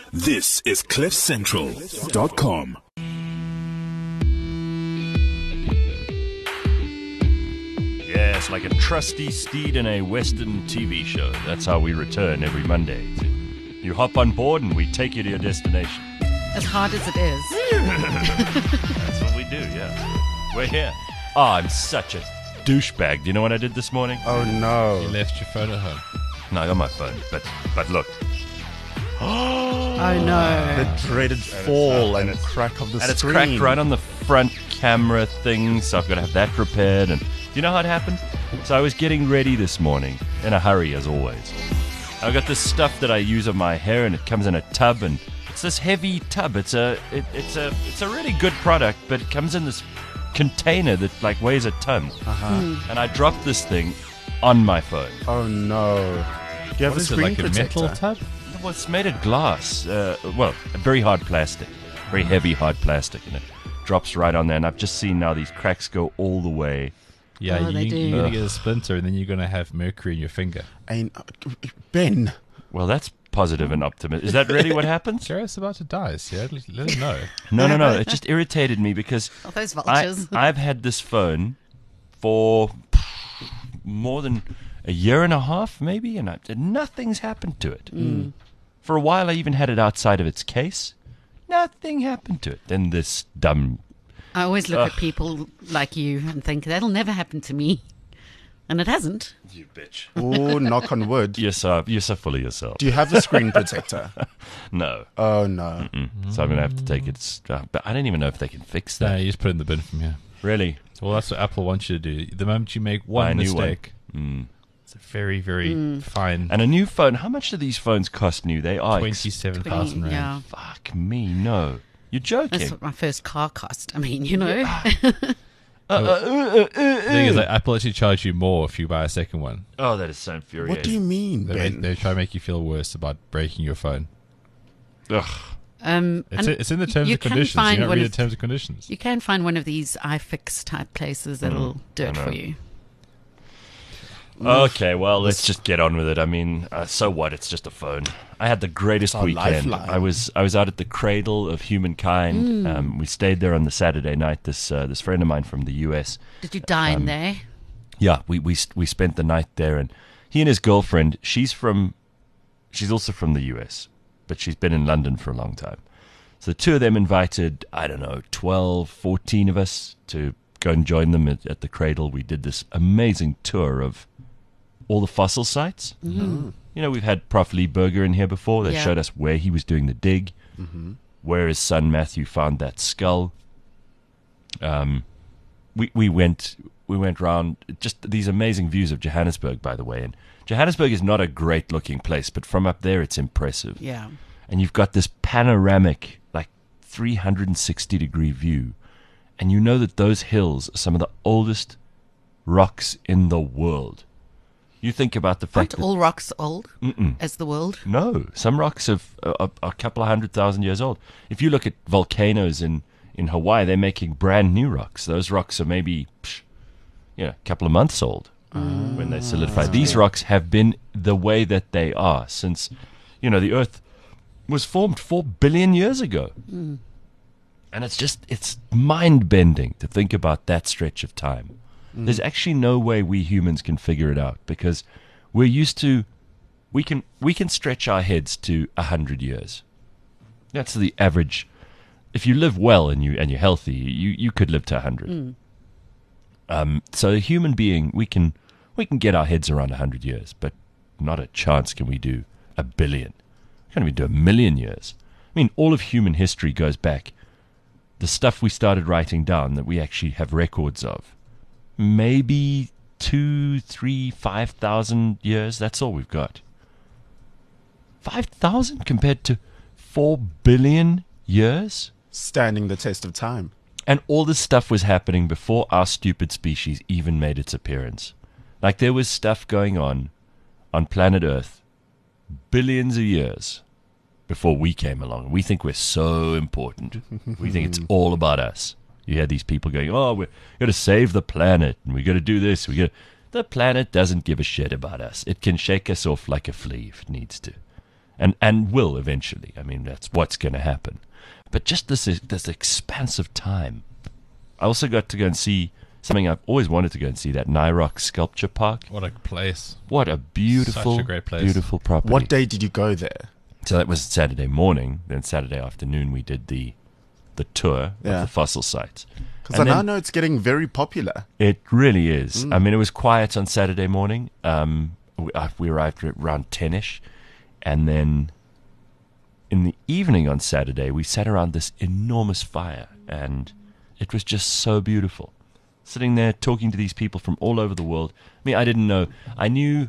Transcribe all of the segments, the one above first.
This is CliffCentral.com. Yes, like a trusty steed in a Western TV show. That's how we return every Monday. You hop on board and we take you to your destination. As hard as it is. That's what we do, yeah. We're here. Oh, I'm such a douchebag. Do you know what I did this morning? Oh no. You left your phone at home. No, I got my phone. But look. Oh no. The dreaded fall and crack of the And it's screen. cracked right on the front camera thing, so I've got to have that repaired. And do you know how it happened? So I was getting ready this morning, in a hurry as always. I got this stuff that I use on my hair, and it comes in a tub, and it's this heavy tub. It's a really good product, but it comes in this container that like weighs a ton. And I dropped this thing on my phone. Oh no. Do you have What a is it, screen like a protector? metal tub? Well, it's made of glass. Well, a very hard plastic, very heavy hard plastic, and it drops right on there. And I've just seen now these cracks go all the way. Yeah, Oh, they do. you're going to get a splinter and then you're going to have mercury in your finger. And, Ben, Well, that's positive and optimistic. Is that really what happens? Jared's about to die, so let him know. No. It just irritated me because Oh, those vultures. I've had this phone for more than a year and a half, maybe, and nothing's happened to it. For a while, I even had it outside of its case. Nothing happened to it. Then this dumb... I always look at people like you and think, that'll never happen to me. And it hasn't. You bitch. oh, knock on wood. You're so full of yourself. Do you have a screen protector? No. Oh no. So I'm going to have to take it... but I don't even know if they can fix No, that. you just put it in the bin from here. Really? Well, that's what Apple wants you to do. The moment you make Buy a one new one. mistake, it's a very, very fine And a new phone, how much do these phones cost new? They are... 27,000 rand. Yeah. Fuck me, no. You're joking. That's what my first car cost. I mean, you know. The thing is, like, Apple actually charge you more if you buy a second one. Oh, that is so infuriating. What do you mean, Ben? They try to make you feel worse about breaking your phone. Ugh. It's in the terms you and can conditions. find You don't one read the of- terms and conditions. You can find one of these iFix type places that'll do it for you. Okay, well, let's just get on with it. I mean, so what? It's just a phone. I had the greatest our weekend. lifeline. I was out at the cradle of humankind. We stayed there on the Saturday night. This friend of mine from the US. Did you dine there? Yeah, we spent the night there, and he and his girlfriend. She's also from the US, but she's been in London for a long time. So the two of them invited, I don't know, 12, 14 of us to go and join them at the cradle. We did this amazing tour of all the fossil sites. You know, we've had Prof. Lee Berger in here before. They Yeah. showed us where he was doing the dig, where his son Matthew found that skull. We went round just these amazing views of Johannesburg, by the way. And Johannesburg is not a great looking place, but from up there it's impressive. Yeah. And you've got this panoramic, like 360-degree view. And you know that those hills are some of the oldest rocks in the world. You think about the fact Aren't that... all rocks old as the world? No, some rocks are a couple of 100,000 years old. If you look at volcanoes in Hawaii, they're making brand new rocks. Those rocks are maybe, a couple of months old when they solidify. These rocks have been the way that they are since, the Earth was formed 4 billion years ago. And it's mind-bending to think about that stretch of time. There's actually no way we humans can figure it out because we're used to, we can stretch our heads to 100 years. That's the average. If you live well and you're healthy, you could live to 100. So a human being, we can get our heads around 100 years, but not a chance can we do 1 billion. Can't even do 1 million years. I mean, all of human history goes back. The stuff we started writing down that we actually have records of. Maybe 2, 3, 5,000 years. That's all we've got. 5,000 compared to 4 billion years? Standing the test of time. And all this stuff was happening before our stupid species even made its appearance. Like there was stuff going on planet Earth billions of years before we came along. We think we're so important. We think it's all about us. You had these people going, oh, we're going to save the planet, and we're going to do this. The planet doesn't give a shit about us. It can shake us off like a flea if it needs to. and will eventually. I mean, that's what's going to happen. But just this expansive time. I also got to go and see something I've always wanted to go and see, that Nyrock Sculpture Park. What a place. What a beautiful, Such a great place. beautiful property. What day did you go there? So that was Saturday morning. Then Saturday afternoon we did the tour of Yeah. the fossil sites. Because And I now then- know it's getting very popular. It really is. I mean, it was quiet on Saturday morning. We arrived at around 10ish, and then in the evening on Saturday, we sat around this enormous fire, and it was just so beautiful. Sitting there talking to these people from all over the world. I mean, I didn't know. I knew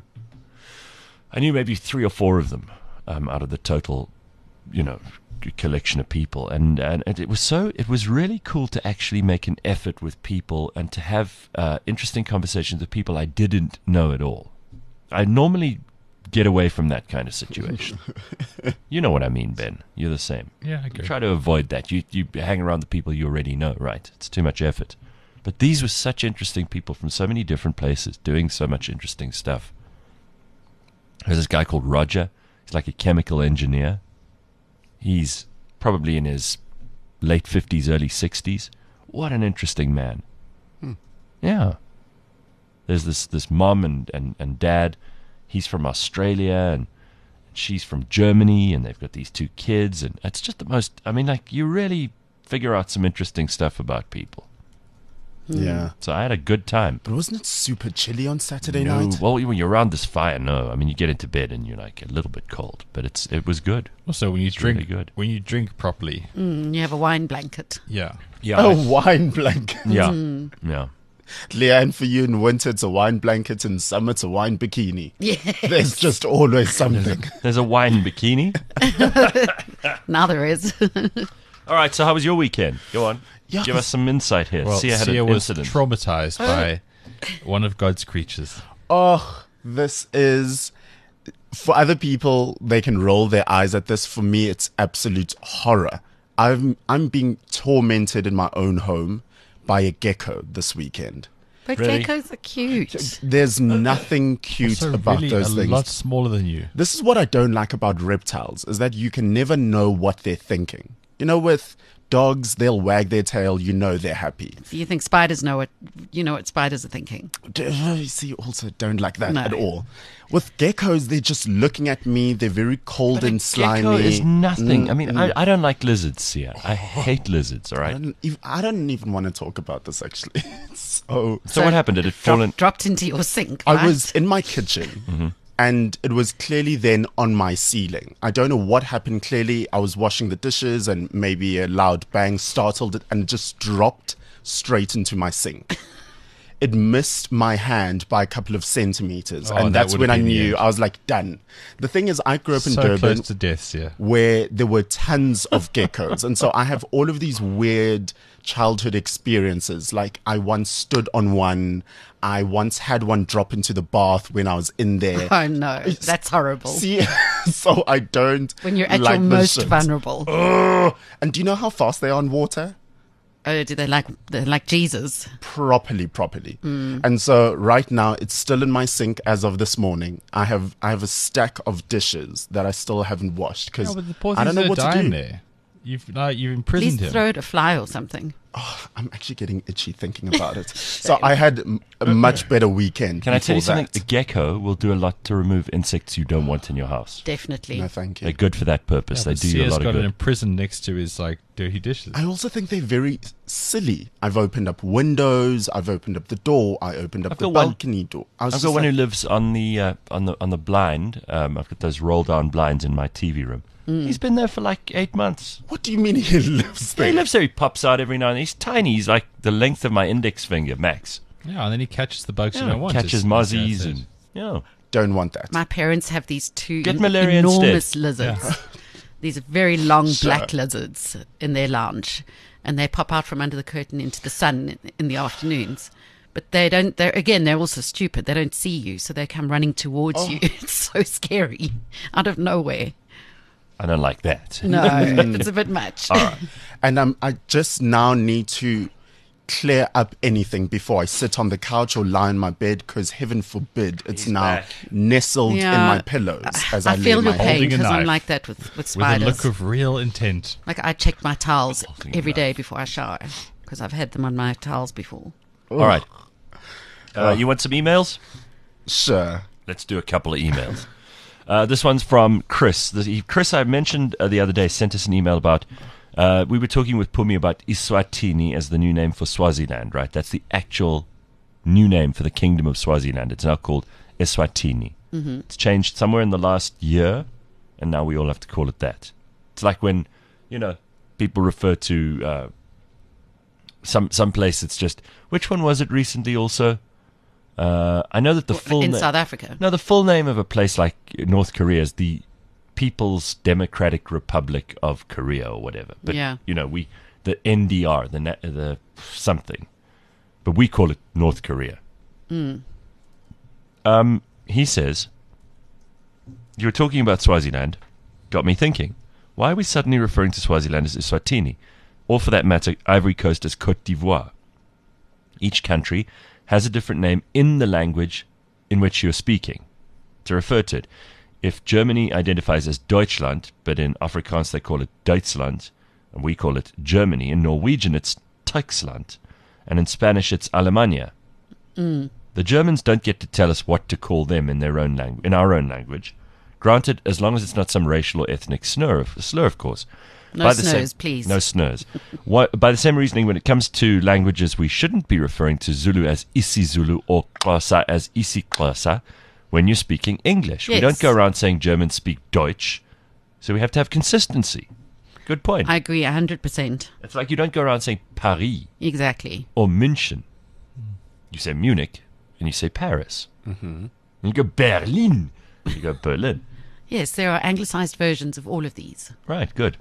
maybe 3 or 4 of them out of the total, collection of people, and it was really cool to actually make an effort with people and to have interesting conversations with people I didn't know at all. I normally get away from that kind of situation. You know what I mean, Ben? You're the same. Yeah, I agree. Try to avoid that. You hang around the people you already know, right? It's too much effort. But these were such interesting people from so many different places doing so much interesting stuff. There's this guy called Roger. He's like a chemical engineer. He's probably in his late 50s, early 60s. What an interesting man. Yeah. There's this mom and dad. He's from Australia and she's from Germany, and they've got these 2 kids. And it's just the most, I mean, like, you really figure out some interesting stuff about people. Yeah. So I had a good time. But wasn't it super chilly on Saturday No, night? well, when you're around this fire, no. I mean, you get into bed and you're like a little bit cold, but it was good. Also, when you It's really drink, good. when you drink properly, You have a wine blanket. yeah, Yeah. A wine blanket. Yeah. Yeah. Leanne, for you in winter, it's a wine blanket. In summer, it's a wine bikini. Yeah. There's just always something. There's a wine bikini. Now there is. All right, so how was your weekend? Go on. Yeah, Give us some insight here. well, Sia had Sia an was incident. traumatized by one of God's creatures. Oh, this is... For other people, they can roll their eyes at this. For me, it's absolute horror. I'm being tormented in my own home by a gecko this weekend. But Really? geckos are cute. There's nothing cute Also, about really those a things. lot smaller than you. This is what I don't like about reptiles, is that you can never know what they're thinking. You know, with dogs, they'll wag their tail, you know they're happy. Do you think spiders know what spiders are thinking? You see, also don't like that No. at all. With geckos, they're just looking at me. They're very cold But a and slimy. gecko is nothing. I mean, I don't like lizards, Sia. I hate lizards, all right? I don't even want to talk about this, actually. So So what happened? Did it fall in? Dropped into your sink, I right? was in my kitchen, and it was clearly then on my ceiling. I don't know what happened. Clearly, I was washing the dishes, and maybe a loud bang startled it and just dropped straight into my sink. It missed my hand by a couple of centimeters, Oh, and that that's would when have I been the knew. end. I was like, done. The thing is, I grew up in So Durban, close to death, yeah. where there were tons of geckos. And so I have all of these weird childhood experiences. Like, I once stood on one. I once had one drop into the bath when I was in there. Oh no, that's horrible. See, so I don't. When you're at like your this most shit. vulnerable. Ugh. And do you know how fast they are on water? Oh, do they're like Jesus? Properly. And so right now it's still in my sink as of this morning. I have a stack of dishes that I still haven't washed because No, but the poor I don't know things what are to dying do. there. You've imprisoned Please him. throw it a fly or something. I'm actually getting itchy thinking about it. So I had a much better weekend. Can I tell you before something? that. A gecko will do a lot to remove insects you don't want in your house. Definitely. No, thank They're you. good for that purpose. They do you a Sia's lot of got it good. imprisoned next to his dirty dishes. I also think they're very silly. I've opened up windows. I've opened up the door. I opened up I've the got one- balcony door. I was I've just got one who like, lives on the blind. I've got those roll down blinds in my TV room. He's been there for like 8 months. what do you mean he lives there? He lives there. He pops out every now and then. He's tiny. He's like the length of my index finger, max. Yeah, and then he catches the bugs you Yeah, don't want. catches as mozzies Sia and said. Don't want that. My parents have these 2 Get malaria enormous instead. lizards. These very long Sure. black lizards in their lounge, and they pop out from under the curtain into the sun in the afternoons. But they don't. They're also stupid. They don't see you, so they come running towards you. It's so scary, out of nowhere. I don't like that. No, it's a bit much. All right. And I just now need to clear up anything before I sit on the couch or lie in my bed, because heaven forbid it's He's now back. nestled in Yeah. my pillows as I I feel lay your my pain head. Holding a because I'm knife. like that with With a spiders. look of real intent. Like I check my towels Holding a every day knife. before I shower because I've had them on my towels before. All right. You want some emails? Sure. Let's do a couple of emails. This one's from Chris. Chris, I mentioned the other day, sent us an email about. We were talking with Pumi about Eswatini as the new name for Swaziland, right? That's the actual new name for the Kingdom of Swaziland. It's now called Eswatini. Mm-hmm. It's changed somewhere in the last year, and now we all have to call it that. It's like when, people refer to some place. It's just, which one was it recently also? I know that the full in name. South Africa. No, the full name of a place like North Korea is the People's Democratic Republic of Korea or whatever. But Yeah. the NDR, the something, but we call it North Korea. He says, you were talking about Swaziland, got me thinking. Why are we suddenly referring to Swaziland as Eswatini, or for that matter, Ivory Coast as Côte d'Ivoire? Each country has a different name in the language in which you're speaking to refer to it. If Germany identifies as Deutschland, but in Afrikaans they call it Duitsland, and we call it Germany, in Norwegian it's Tyskland, and in Spanish it's Alemania. The Germans don't get to tell us what to call them in their own in our own language. Granted, as long as it's not some racial or ethnic slur, of course. No By the snurs, same- please. No snurs. By the same reasoning, when it comes to languages, we shouldn't be referring to Zulu as isiZulu or Xhosa as isiXhosa when you're speaking English. We Yes. don't go around saying Germans speak Deutsch, so we have to have consistency. Good point. I agree 100%. It's like you don't go around saying Paris Exactly. or München. You say Munich and you say Paris. Mm-hmm. You go Berlin. You go Berlin. Yes, there are anglicized versions of all of these. Right, good.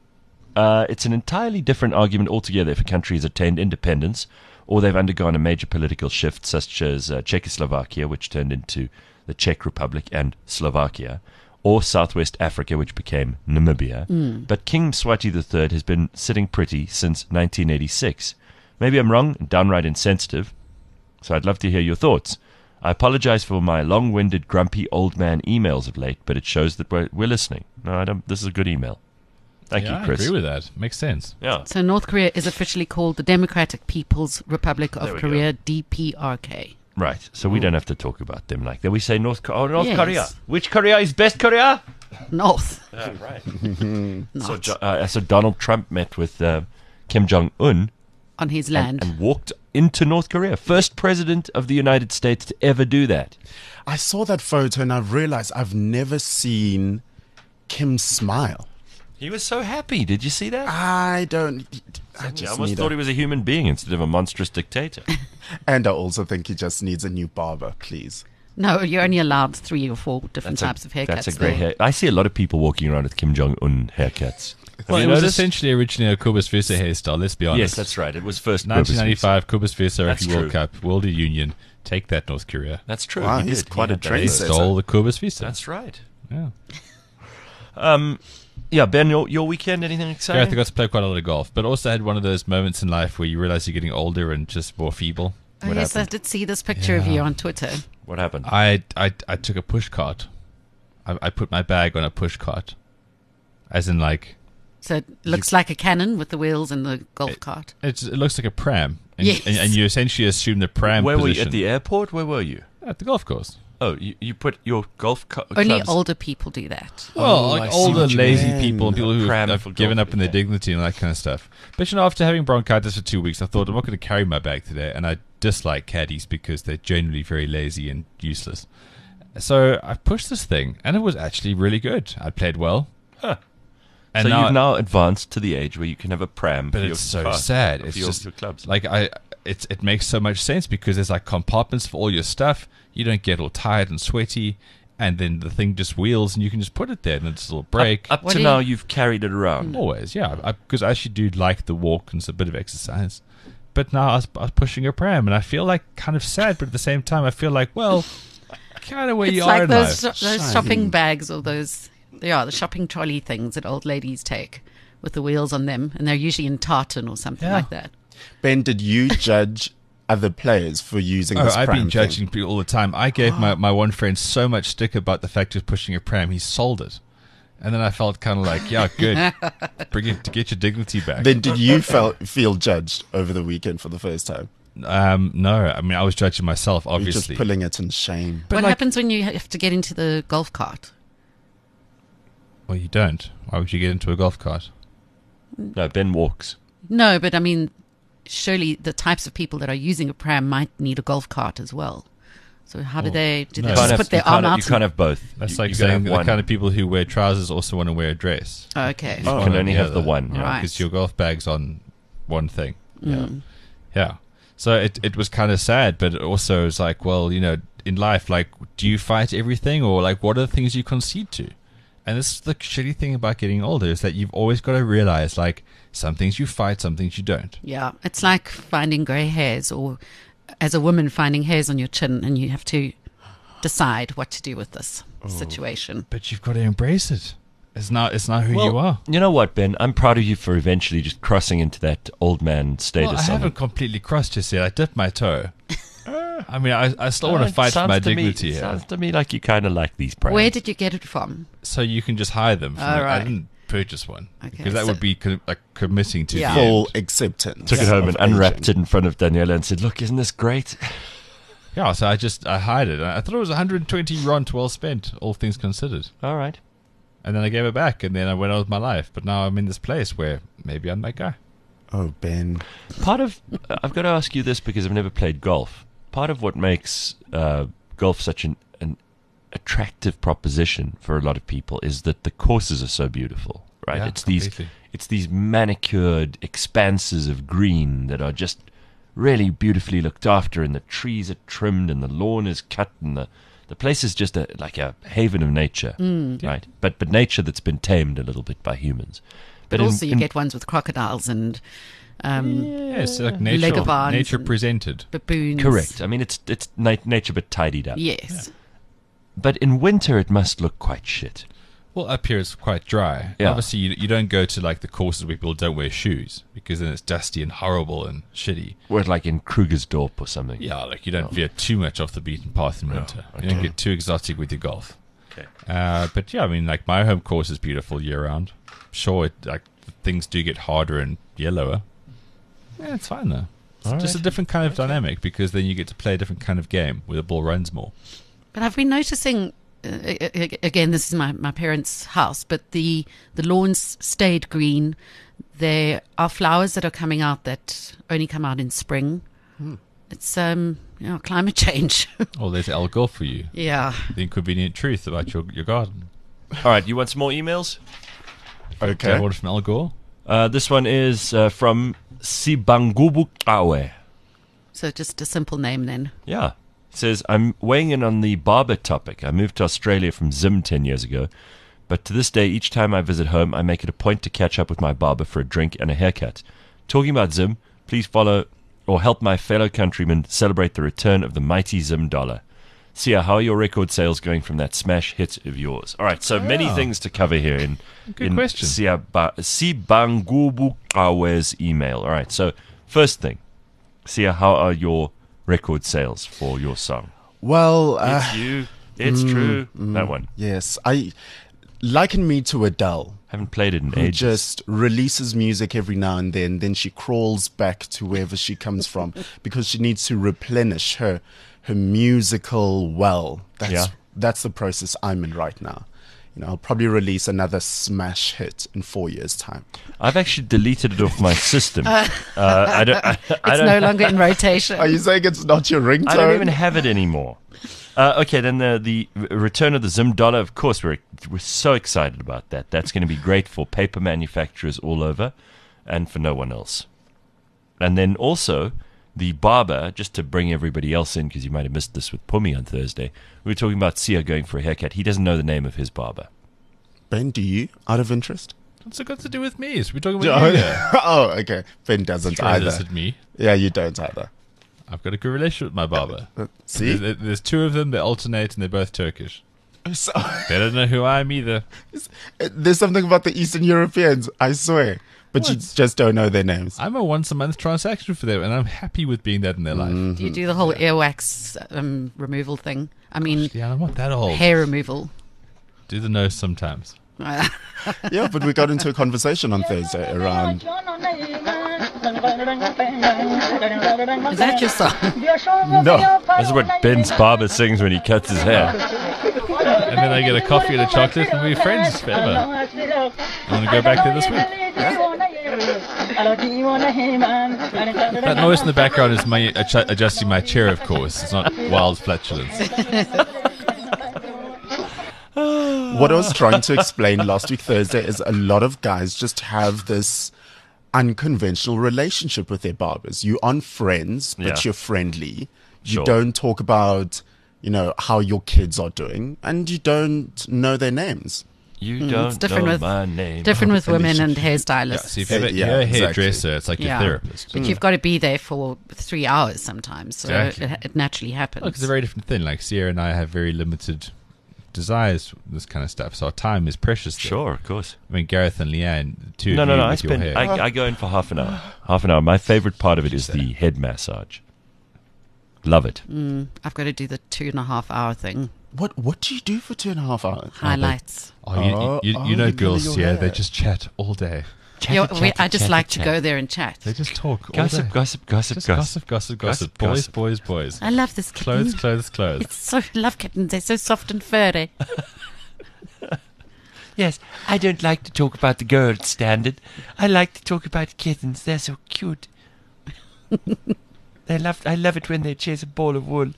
It's an entirely different argument altogether if a country has attained independence or they've undergone a major political shift, such as Czechoslovakia, which turned into the Czech Republic and Slovakia, or Southwest Africa, which became Namibia. But King Mswati III has been sitting pretty since 1986. Maybe I'm wrong and downright insensitive, so I'd love to hear your thoughts. I apologize for my long-winded, grumpy old man emails of late, but it shows that we're listening. No, I don't. This is a good email. Thank you, Chris. I agree with that. Makes sense. Yeah. So North Korea is officially called the Democratic People's Republic There of we Korea, DPRK. Right. So we don't have to talk about them like that. We say North Yes. Korea. Which Korea is best Korea? North. Right. Not So Donald Trump met with Kim Jong-un on his land. and walked into North Korea. First president of the United States to ever do that. I saw that photo and I've realized I've never seen Kim smile. He was so happy. Did you see that? I I just almost need thought he was a human being instead of a monstrous dictator. And I also think he just needs a new barber, please. No, you're only allowed 3 or 4 different types of haircuts. That's a great there. hair. I see a lot of people walking around with Kim Jong-un haircuts. Well, you it was noticed? essentially originally a Kubus Visa hairstyle, let's be honest. Yes, that's right. It was first 1995 Kubus Visa That's Rugby World true. Cup, World Union. Take that, North Korea. That's true. Wow, He he's did. quite He a had that They trendsetter. hair. stole the Kubus Visa. That's right. Yeah. Yeah, Ben, your weekend, anything exciting? Gareth, I got to play quite a lot of golf, but also had one of those moments in life where you realize you're getting older and just more feeble. Oh, What yes, happened? I did see this picture of Yeah. you on Twitter. What happened? I took a push cart. I put my bag on a push cart. As in, like, So it looks like a cannon with the wheels and the golf cart. it looks like a pram. And, Yes. and you essentially assume the pram Where were you? position. At the airport? Where were you? At the golf course. Oh, you put your golf Only clubs. older people do that. Well, I like see older, what you lazy mean. people and people who Pram have for given golf, up in their yeah. dignity and that kind of stuff. But, after having bronchitis for 2 weeks, I thought I'm not going to carry my bag today. And I dislike caddies because they're generally very lazy and useless. So I pushed this thing, and it was actually really good. I played well. Huh. And So now, you've now advanced to the age where you can have a pram. but for your it's so car, sad. for It's your, just your clubs. like it makes so much sense because there's like compartments for all your stuff. You don't get all tired and sweaty, and then the thing just wheels, and you can just put it there, and it's a little break. Up What to do now, you- you've carried it around. Always, yeah, because I actually do like the walk and it's a bit of exercise. But now I was pushing a pram, and I feel like kind of sad, but at the same time, I feel like, well, kind of where It's you are like in those, life. those Shiny. shopping bags or those, the shopping trolley things that old ladies take with the wheels on them. And they're usually in tartan or something Yeah. like that. Ben, did you judge other players for using Oh, this I've pram been thing? judging people all the time. I gave my one friend so much stick about the fact of pushing a pram, he sold it. And then I felt kind of like, yeah, good. Bring it to get your dignity back. Then did you feel judged over the weekend for the first time? No, I mean, I was judging myself, You're obviously. just pulling it in shame. But what like- happens when you have to get into the golf cart? Well, you don't. Why would you get into a golf cart? No, Ben walks. No, but I mean, surely the types of people that are using a pram might need a golf cart as well. So how do they no. just put their arm out? You can't have both. That's You- like you gotta saying have the one. kind of people who wear trousers also want to wear a dress. Okay. You can only have the one. Yeah. Right. Because your golf bag's on one thing. Mm. Yeah. So it was kind of sad, but it also was like, well, you know, in life, like, do you fight everything, or like, what are the things you concede to? And this is the shitty thing about getting older, is that you've always got to realize, like, some things you fight, some things you don't. Yeah, it's like finding grey hairs, or as a woman finding hairs on your chin, and you have to decide what to do with this situation. But you've got to embrace it. It's not who Well, you are. You know what, Ben? I'm proud of you for eventually just crossing into that old man status. Well, I on haven't it. completely crossed just yet. I dipped my toe. I mean, I still want to It fight for sounds my to me- dignity it here. Sounds to me like you kind of like these prams. Where did you get it from? So you can just hire them. From Oh, I right. didn't purchase one. Okay, Because that so- would be like committing to Yeah. the Full end. acceptance. Took it home of and unwrapped aging. it in front of Daniela and said, "Look, isn't this great?" Yeah, so I hired it. I thought it was 120 rand well spent, all things considered. All right. And then I gave it back, and then I went on with my life. But now I'm in this place where maybe I'm that guy. Oh, Ben. Part of I've got to ask you this because I've never played golf. Part of what makes golf such an attractive proposition for a lot of people is that the courses are so beautiful, right? Yeah, it's completely. these manicured expanses of green that are just really beautifully looked after, and the trees are trimmed, and the lawn is cut, and the place is just like a haven of nature, right? But nature that's been tamed a little bit by humans. But in- also you in- get ones with crocodiles and Yes, like Legavans nature and- presented. baboons. correct. I mean, it's nature but tidied up. Yes. But in winter, it must look quite shit. Well, up here it's quite dry. Yeah. Obviously, you don't go to like the courses where people don't wear shoes because then it's dusty and horrible and shitty. Or like in Krugersdorp or something. Yeah, like you don't veer too much off the beaten path in winter. You don't get too exotic with your golf. Okay. But yeah, I mean, like my home course is beautiful year round. Sure, like things do get harder and yellower. Yeah, it's fine though. It's just a different kind of dynamic because then you get to play a different kind of game where the ball runs more. But I've been noticing, again, this is my parents' house, but the lawns stayed green. There are flowers that are coming out that only come out in spring. It's climate change. Oh, there's Al Gore for you. Yeah. The inconvenient truth about your garden. All right, you want some more emails? Okay. Order from Al Gore. This one is from Sibangubukawe. So just a simple name then. Yeah. It says, I'm weighing in on the barber topic. I moved to Australia from Zim 10 years ago, but to this day, each time I visit home, I make it a point to catch up with my barber for a drink and a haircut. Talking about Zim, please follow or help my fellow countrymen celebrate the return of the mighty Zim dollar. Sia, how are your record sales going from that smash hit of yours? All right, so many things to cover here in question. Sibangubukawe's email. All right, so first thing, Sia, how are your record sales for your song? Well, It's you, it's true. That one. yes, I liken me to Adele, Haven't played it in who ages. just releases music every now and then she crawls back to wherever she comes from because she needs to replenish her musical well. Yeah. That's the process I'm in right now. You know, I'll probably release another smash hit in 4 years' time. I've actually deleted it off my system. I don't. I It's don't, no longer in rotation. Are you saying it's not your ringtone? I don't even have it anymore. Okay, then the return of the Zim dollar. Of course, we're so excited about that. That's going to be great for paper manufacturers all over, and for no one else. And then also the barber, just to bring everybody else in, because you might have missed this with Pumi on Thursday. We were talking about Sia going for a haircut. He doesn't know the name of his barber. Ben, do you? Out of interest? What's it got to do with me? We're talking about you here. Oh, okay. Ben doesn't Trying to either. visit me. Yeah, you don't either. I've got a good relationship with my barber. See? There's two of them. They alternate, and they're both Turkish. So, They don't know who I am either. there's something about the Eastern Europeans, I swear. but you just don't know their names. I'm a once-a-month transaction for them, and I'm happy with being that in their life. Do you do the whole earwax removal thing? I mean, Yeah, I'm not that old. hair removal. Do the nose sometimes. Yeah, but we got into a conversation on Thursday around. Is that your song? No, That's what Ben's barber sings when he cuts his hair. And then I get a coffee and a chocolate, and we're friends forever. I want to go back there this week. That noise in the background is my adjusting my chair, of course. It's not wild flatulence. what I was trying to explain last week Thursday is a lot of guys just have this unconventional relationship with their barbers. You aren't friends, but Yeah. you're friendly. You Sure. don't talk about, how your kids are doing, and you don't know their names. You It's don't different know with my name. different with women and Yeah, hairstylists. so if you're a Yeah, hairdresser, it's like your therapist. But you've got to be there for 3 hours sometimes, so Exactly. it naturally happens. Look, it's a very different thing. Like Sierra and I have very limited desires for this kind of stuff, so our time is precious. There. Sure, of course. I mean, Gareth and Leanne, the two No, of no, you no. with your hair. I go in for half an hour. Half an hour. My favorite part of it is the head massage. Love it. I've got to do the 2.5 hour thing. What do you do for 2.5 hours? Highlights. You know you girls, really yeah, your they hair. just chat all day. I just like to go there and chat. They just talk all Gossip, day. gossip, gossip, Just gossip. gossip. Gossip, Boys, gossip. boys, boys. I love this kitten. Clothes. It's so love kittens. They're so soft and furry. Yes, I don't like to talk about the girls standard. I like to talk about kittens. They're so cute. I love it when they chase a ball of wool.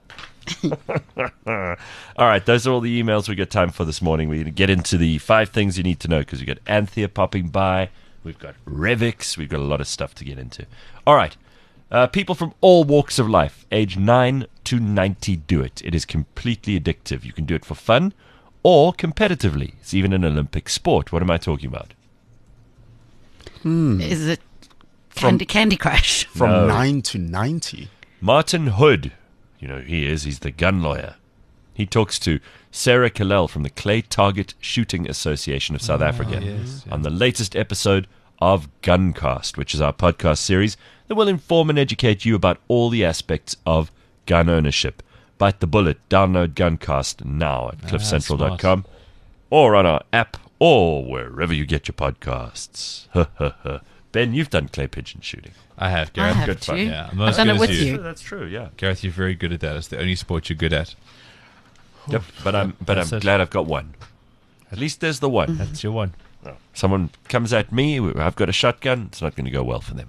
All right, those are all the emails we got time for this morning. We're going to get into the 5 things you need to know because we've got Anthea popping by. We've got Revix. We've got a lot of stuff to get into. All right. People from all walks of life, age 9 to 90, do it. It is completely addictive. You can do it for fun or competitively. It's even an Olympic sport. What am I talking about? Is it Candy Crush? From No. 9 to 90. Martin Hood. You know who he is. He's the gun lawyer. He talks to Sarah Kalel from the Clay Target Shooting Association of South Africa on the latest episode of Guncast, which is our podcast series that will inform and educate you about all the aspects of gun ownership. Bite the bullet. Download Guncast now at cliffcentral.com or on our app or wherever you get your podcasts. Ben, you've done clay pigeon shooting. I have, I Gareth. have good to. fun. Yeah, I'm not I've as done good it as with you. That's true, yeah. Gareth, you're very good at that. It's the only sport you're good at. Yep, but I'm That's it. glad I've got one. At least there's the one. That's your one. Someone comes at me, I've got a shotgun, it's not going to go well for them.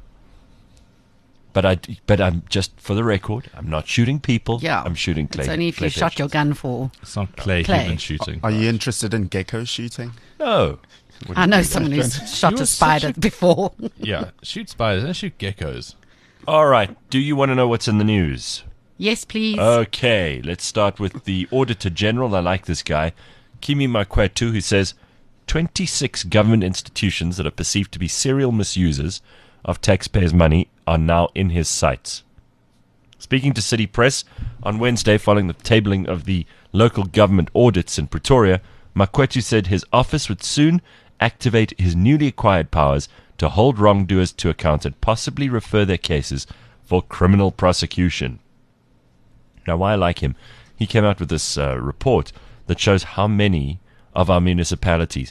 But I'm just for the record, I'm not shooting people. Yeah. I'm shooting clay. It's only if clay you shot your pigeons. gun for. It's not clay Clay. human shooting. Are you interested in gecko shooting? No. I know someone who's shot You a were spider such before. Yeah, shoot spiders and shoot geckos. All right. Do you want to know what's in the news? Yes, please. Okay. Let's start with the Auditor General. I like this guy, Kimi Makwetu, who says 26 government institutions that are perceived to be serial misusers of taxpayers' money are now in his sights. Speaking to City Press on Wednesday following the tabling of the local government audits in Pretoria, Makwetu said his office would soon activate his newly acquired powers to hold wrongdoers to account and possibly refer their cases for criminal prosecution. Now, why I like him, he came out with this report that shows how many of our municipalities,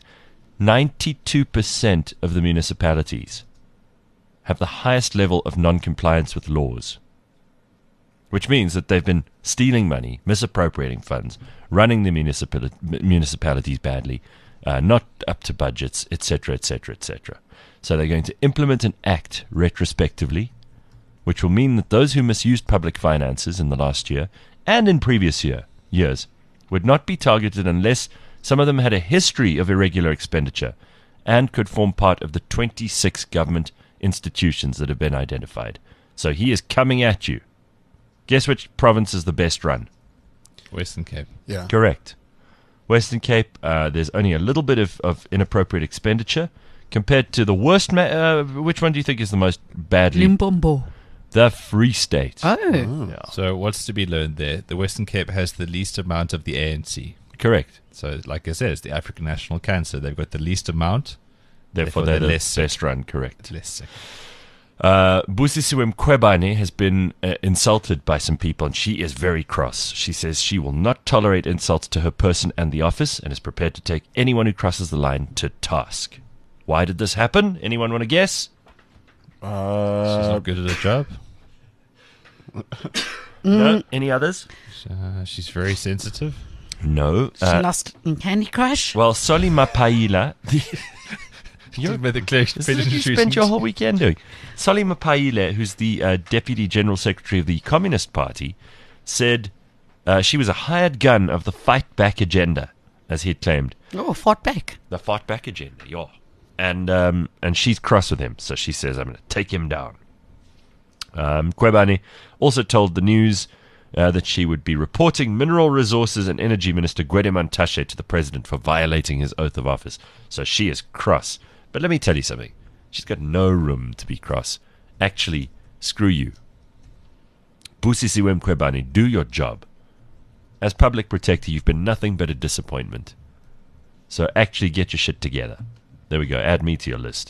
92% of the municipalities, have the highest level of non-compliance with laws, which means that they've been stealing money, misappropriating funds, running the municipalities badly, not up to budgets, etc., etc., etc. So they're going to implement an act retrospectively, which will mean that those who misused public finances in the last year and in previous years would not be targeted unless some of them had a history of irregular expenditure and could form part of the 26 government institutions that have been identified. So he is coming at you. Guess which province is the best run? Western Cape. Yeah. Correct. Western Cape, there's only a little bit of inappropriate expenditure compared to the worst. Which one do you think is the most badly? Limbombo. The Free State. Oh. Yeah. So what's to be learned there? The Western Cape has the least amount of the ANC. Correct. So, like I said, it's the African National Cancer. They've got the least amount, Therefore, they're the best run, correct. Less sick. Busisiwe Mkhwebane has been insulted by some people, and she is very cross. She says she will not tolerate insults to her person and the office, and is prepared to take anyone who crosses the line to task. Why did this happen? Anyone want to guess? She's not good at her job. No? Any others? She's very sensitive. No. She lost in Candy Crush. Well, Soli Mapaila... Talking about the clear This is what you spent your whole weekend doing. Soli Mapaile, who's the Deputy General Secretary of the Communist Party, said she was a hired gun of the fight back agenda, as he had claimed. Oh, fought back. The fight back agenda, yeah. And she's cross with him, so she says, I'm going to take him down. Mkhwebane also told the news that she would be reporting Mineral Resources and Energy Minister Gwede Mantashe to the President for violating his oath of office. So she is cross. But let me tell you something. She's got no room to be cross. Actually, screw you. Busisiwe Mkhwebane, do your job. As public protector, you've been nothing but a disappointment. So actually get your shit together. There we go. Add me to your list.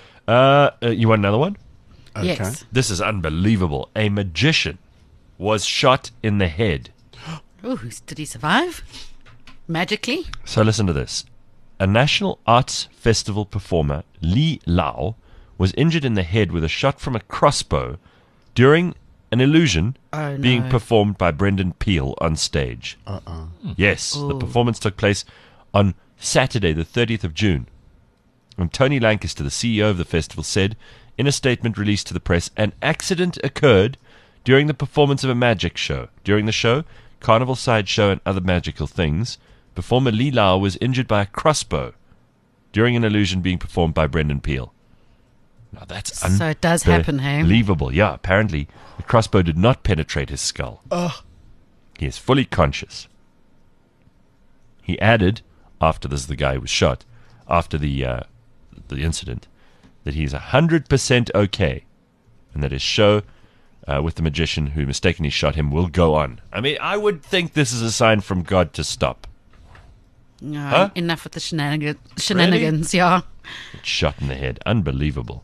You want another one? Okay. Yes. This is unbelievable. A magician was shot in the head. Oh, did he survive? Magically? So listen to this. A National Arts Festival performer, Lee Lau, was injured in the head with a shot from a crossbow during an illusion being performed by Brendan Peel on stage. Yes, the performance took place on Saturday, the 30th of June. And Tony Lancaster, the CEO of the festival, said in a statement released to the press, an accident occurred during the performance of a magic show. During the show, Carnival Sideshow and Other Magical Things, performer Lee Lau was injured by a crossbow during an illusion being performed by Brendan Peel. Now that's So it does happen, hey? Unbelievable. Yeah, apparently the crossbow did not penetrate his skull. He is fully conscious. He added, after this, the guy was shot, after the incident, that he's 100% okay, and that his show with the magician who mistakenly shot him will go on. I mean, I would think this is a sign from God to stop. No, Huh? enough with the shenanigans, yeah. Shot in the head. Unbelievable.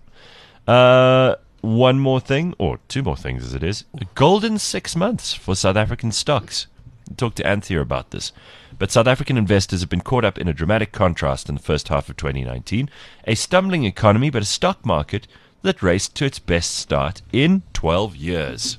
One more thing, or two more things as it is. A golden 6 months for South African stocks. I talked to Anthea about this. But South African investors have been caught up in a dramatic contrast in the first half of 2019. A stumbling economy, but a stock market that raced to its best start in 12 years.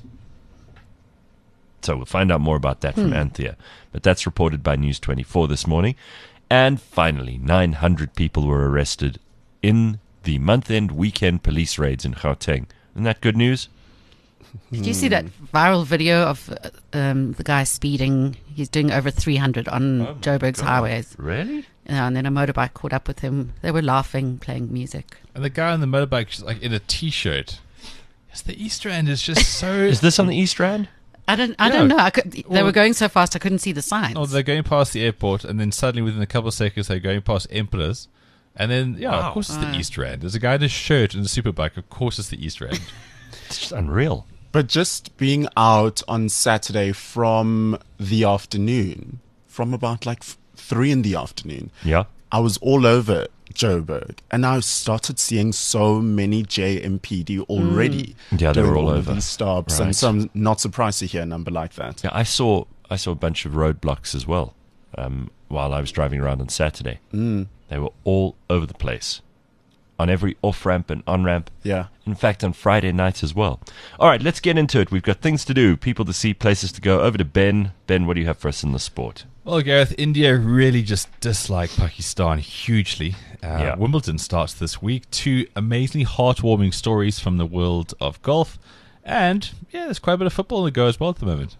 So we'll find out more about that from Anthea. But that's reported by News 24 this morning. And finally, 900 people were arrested in the month-end weekend police raids in Gauteng. Isn't that good news? Did you see that viral video of the guy speeding? He's doing over 300 on Joburg's highways. Really? And then a motorbike caught up with him. They were laughing, playing music. And the guy on the motorbike is like in a t-shirt. Yes, the East Rand is just so... Is this on the East Rand? I don't know. They were going so fast I couldn't see the signs. Oh, they're going past the airport, and then suddenly within a couple of seconds they're going past Emperors. And then, Wow. of course it's the East Rand. There's a guy in a shirt and a superbike. Of course it's the East Rand. It's just unreal. But just being out on Saturday from the afternoon, from about like 3 in the afternoon, Yeah. I was all over Joburg, and I started seeing so many JMPD already. Yeah, they doing were all of over. these stops, Right. and so I'm not surprised to hear a number like that. Yeah, I saw a bunch of roadblocks as well while I was driving around on Saturday. They were all over the place. On every off-ramp and on-ramp. Yeah. In fact, on Friday night as well. All right, let's get into it. We've got things to do, people to see, places to go. Over to Ben. Ben, what do you have for us in the sport? Well, Gareth, India really just dislike Pakistan hugely. Yeah. Wimbledon starts this week. 2 amazingly heartwarming stories from the world of golf. And, yeah, there's quite a bit of football on the go as well at the moment.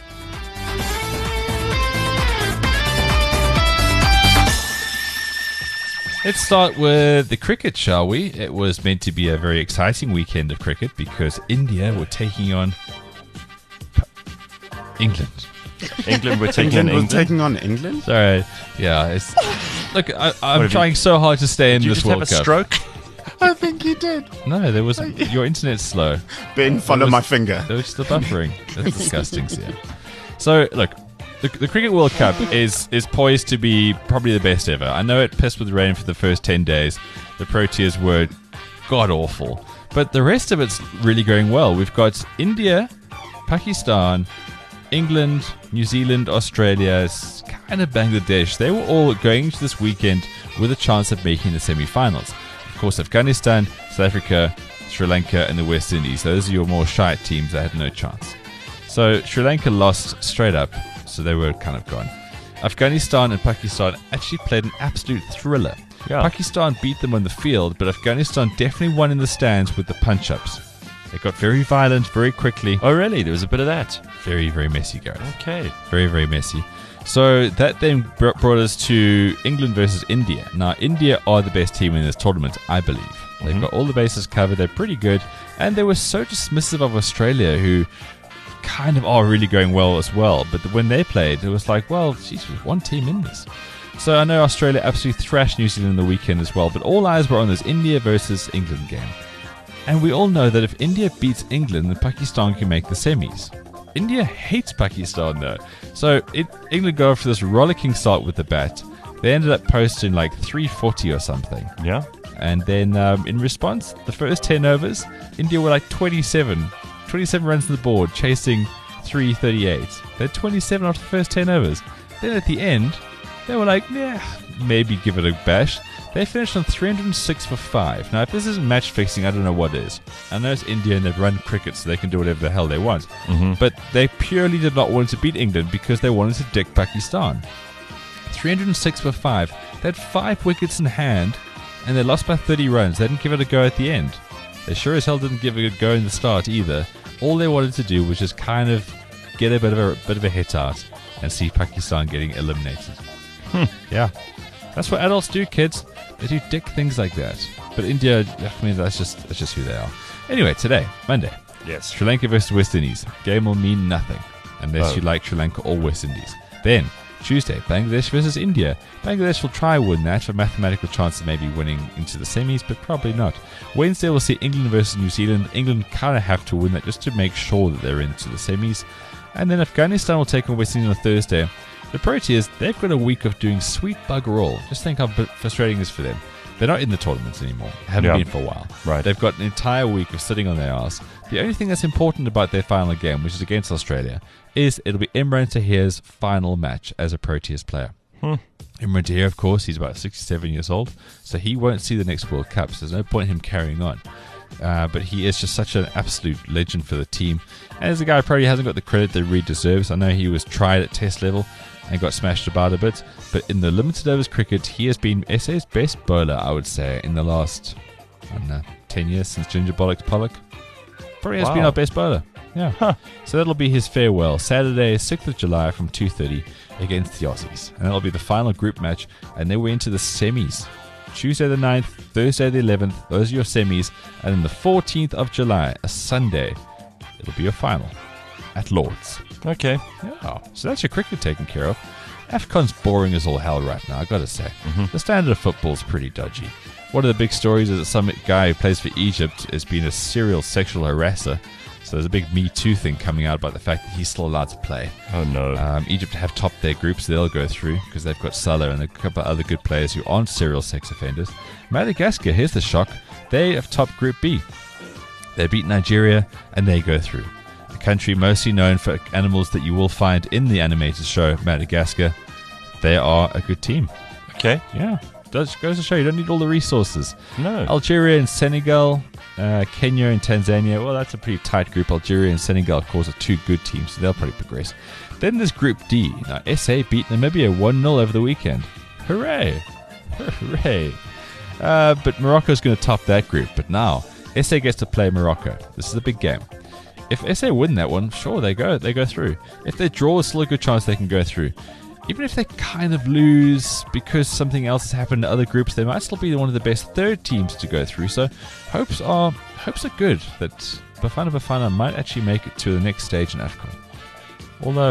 Let's start with the cricket, shall we? It was meant to be a very exciting weekend of cricket because India were taking on England. England, we're taking on England was England. taking on England? Sorry. Yeah, it's... Look, I'm have trying so hard to stay in Did you this just have World a Cup. stroke? I think you did. No, there was... Your internet's slow. Ben, follow was- my finger. There was the buffering. That's disgusting, Sia. So, look, the Cricket World Cup is poised to be probably the best ever. I know it pissed with rain for the first 10 days, the Proteas were god-awful. But the rest of it's really going well. We've got India, Pakistan, England, New Zealand, Australia, kind of Bangladesh. They were all going into this weekend with a chance of making the semi-finals. Of course, Afghanistan, South Africa, Sri Lanka, and the West Indies. Those are your more shy teams that had no chance. So Sri Lanka lost straight up, so they were kind of gone. Afghanistan and Pakistan actually played an absolute thriller. Yeah. Pakistan beat them on the field, but Afghanistan definitely won in the stands with the punch-ups. They got very violent very quickly. Oh, really? There was a bit of that. Very, very messy, Gareth. Okay. Very, very messy. So that then brought us to England versus India. Now, India are the best team in this tournament, I believe. They've got all the bases covered. They're pretty good. And they were so dismissive of Australia, who kind of are really going well as well. But when they played, it was like, well, geez, there's one team in this. So I know Australia absolutely thrashed New Zealand in the weekend as well. But all eyes were on this India versus England game. And we all know that if India beats England, then Pakistan can make the semis. India hates Pakistan, though. So England go for this rollicking start with the bat. They ended up posting like 340 or something. Yeah. And then in response, the first 10 overs, India were like 27 runs on the board, chasing 338. They had 27 after the first 10 overs. Then at the end, they were like, yeah, maybe give it a bash. They finished on 306 for 5. Now, if this isn't match fixing, I don't know what is. I know it's India and they've run cricket, so they can do whatever the hell they want. But they purely did not want to beat England because they wanted to dick Pakistan. 306 for 5. They had 5 wickets in hand, and they lost by 30 runs. They didn't give it a go at the end. They sure as hell didn't give it a go in the start either. All they wanted to do was just kind of get a bit of a hit out and see Pakistan getting eliminated. Yeah. That's what adults do, kids. They do dick things like that. But India, I mean, that's just who they are. Anyway, today, Monday, Yes. Sri Lanka versus West Indies. Game will mean nothing unless you like Sri Lanka or West Indies. Then, Tuesday, Bangladesh versus India. Bangladesh will try win that for mathematical chance of maybe winning into the semis, but probably not. Wednesday, we'll see England versus New Zealand. England kind of have to win that just to make sure that they're into the semis. And then Afghanistan will take on West Indies on Thursday. The Proteas, they've got a week of doing sweet bugger all. Just think how frustrating it is for them. They're not in the tournaments anymore. Haven't been for a while. Right. They've got an entire week of sitting on their arse. The only thing that's important about their final game, which is against Australia, is it'll be Imran Tahir's final match as a Proteas player. Imran Tahir, of course, he's about 67 years old, so he won't see the next World Cup, so there's no point in him carrying on. But he is just such an absolute legend for the team. And as a guy who probably hasn't got the credit that he really deserves. I know he was tried at test level and got smashed about a bit, but in the limited overs cricket, he has been SA's best bowler, I would say, in the last, 10 years since Ginger Bollocks Pollock. Probably has been our best bowler. Yeah. So that'll be his farewell. Saturday, 6th of July from 2:30 against the Aussies. And that'll be the final group match, and then we're into the semis. Tuesday the 9th, Thursday the 11th, those are your semis, and then the 14th of July, a Sunday, it'll be your final at Lord's. Okay. Yeah, so that's your cricket taken care of. AFCON's boring as all hell right now, I gotta say. The standard of football's pretty dodgy. One of the big stories is that some guy who plays for Egypt has been a serial sexual harasser. So there's a big Me Too thing coming out about the fact that he's still allowed to play. Oh, no. Egypt have topped their group, so they'll go through because they've got Salah and a couple of other good players who aren't serial sex offenders. Madagascar, here's the shock. They have topped Group B. They beat Nigeria and they go through. A country mostly known for animals that you will find in the animated show Madagascar. They are a good team. Okay. Yeah. Goes to show you don't need all the resources. No. Algeria and Senegal, Kenya and Tanzania. Well, that's a pretty tight group. Algeria and Senegal, of course, are two good teams, so they'll probably progress. Then there's Group D. Now, SA beat Namibia 1-0 over the weekend. Hooray! Hooray! But Morocco's going to top that group. But now, SA gets to play Morocco. This is a big game. If SA win that one, sure, they go through. If they draw, it's still a good chance they can go through. Even if they kind of lose because something else has happened to other groups, they might still be one of the best third teams to go through. So hopes are good that Bafana Bafana might actually make it to the next stage in AFCON. Although,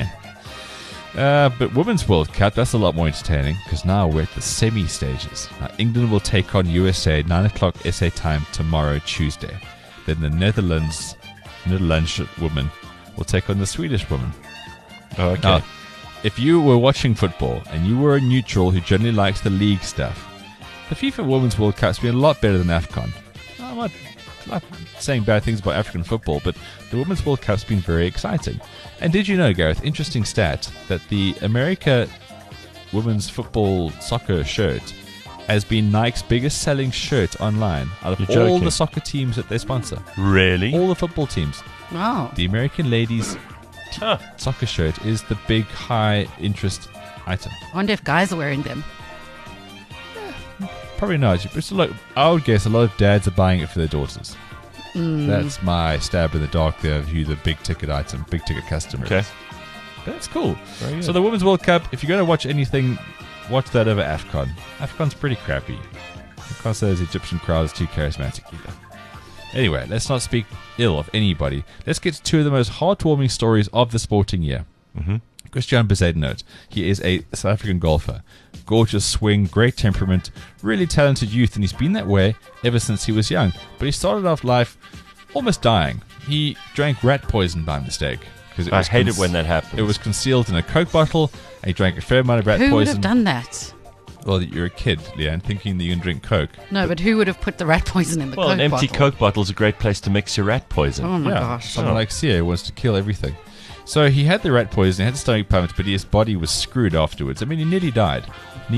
but Women's World Cup, that's a lot more entertaining because now we're at the semi-stages. Now, England will take on USA 9 o'clock SA time tomorrow, Tuesday. Then the Netherlands women will take on the Swedish women. Oh, okay. Now, if you were watching football and you were a neutral who generally likes the league stuff, The FIFA Women's World Cup's been a lot better than AFCON. I'm not saying bad things about African football, but the Women's World Cup's been very exciting. And did you know, Gareth, interesting stat, that the America Women's Football Soccer shirt has been Nike's biggest selling shirt online out of all the soccer teams that they sponsor. Really? All the football teams. Wow. The American ladies soccer shirt is the big high interest item. I wonder if guys are wearing them. Probably not. I would guess a lot of dads are buying it for their daughters. That's my stab in the dark there of who the big ticket customer is. But that's cool. So the Women's World Cup, if you're going to watch anything, watch that over AFCON. AFCON's pretty crappy. I can't say the Egyptian crowd is too charismatic either. Anyway, let's not speak ill of anybody. Let's get to two of the most heartwarming stories of the sporting year. Christian Bezuidenhout. He is a South African golfer. Gorgeous swing, great temperament, really talented youth, and he's been that way ever since he was young. But he started off life almost dying. He drank rat poison by mistake. I hate it when that happens. It was concealed in a Coke bottle, and he drank a fair amount of rat poison. Who would have done that? Well, you're a kid, Leanne, thinking that you can drink Coke. No, but who would have put the rat poison in the Coke an empty bottle? Coke bottle is a great place to mix your rat poison. Oh my gosh. Someone like Sia wants to kill everything. So he had the rat poison, he had the stomach pumps, but his body was screwed afterwards. I mean, he nearly died.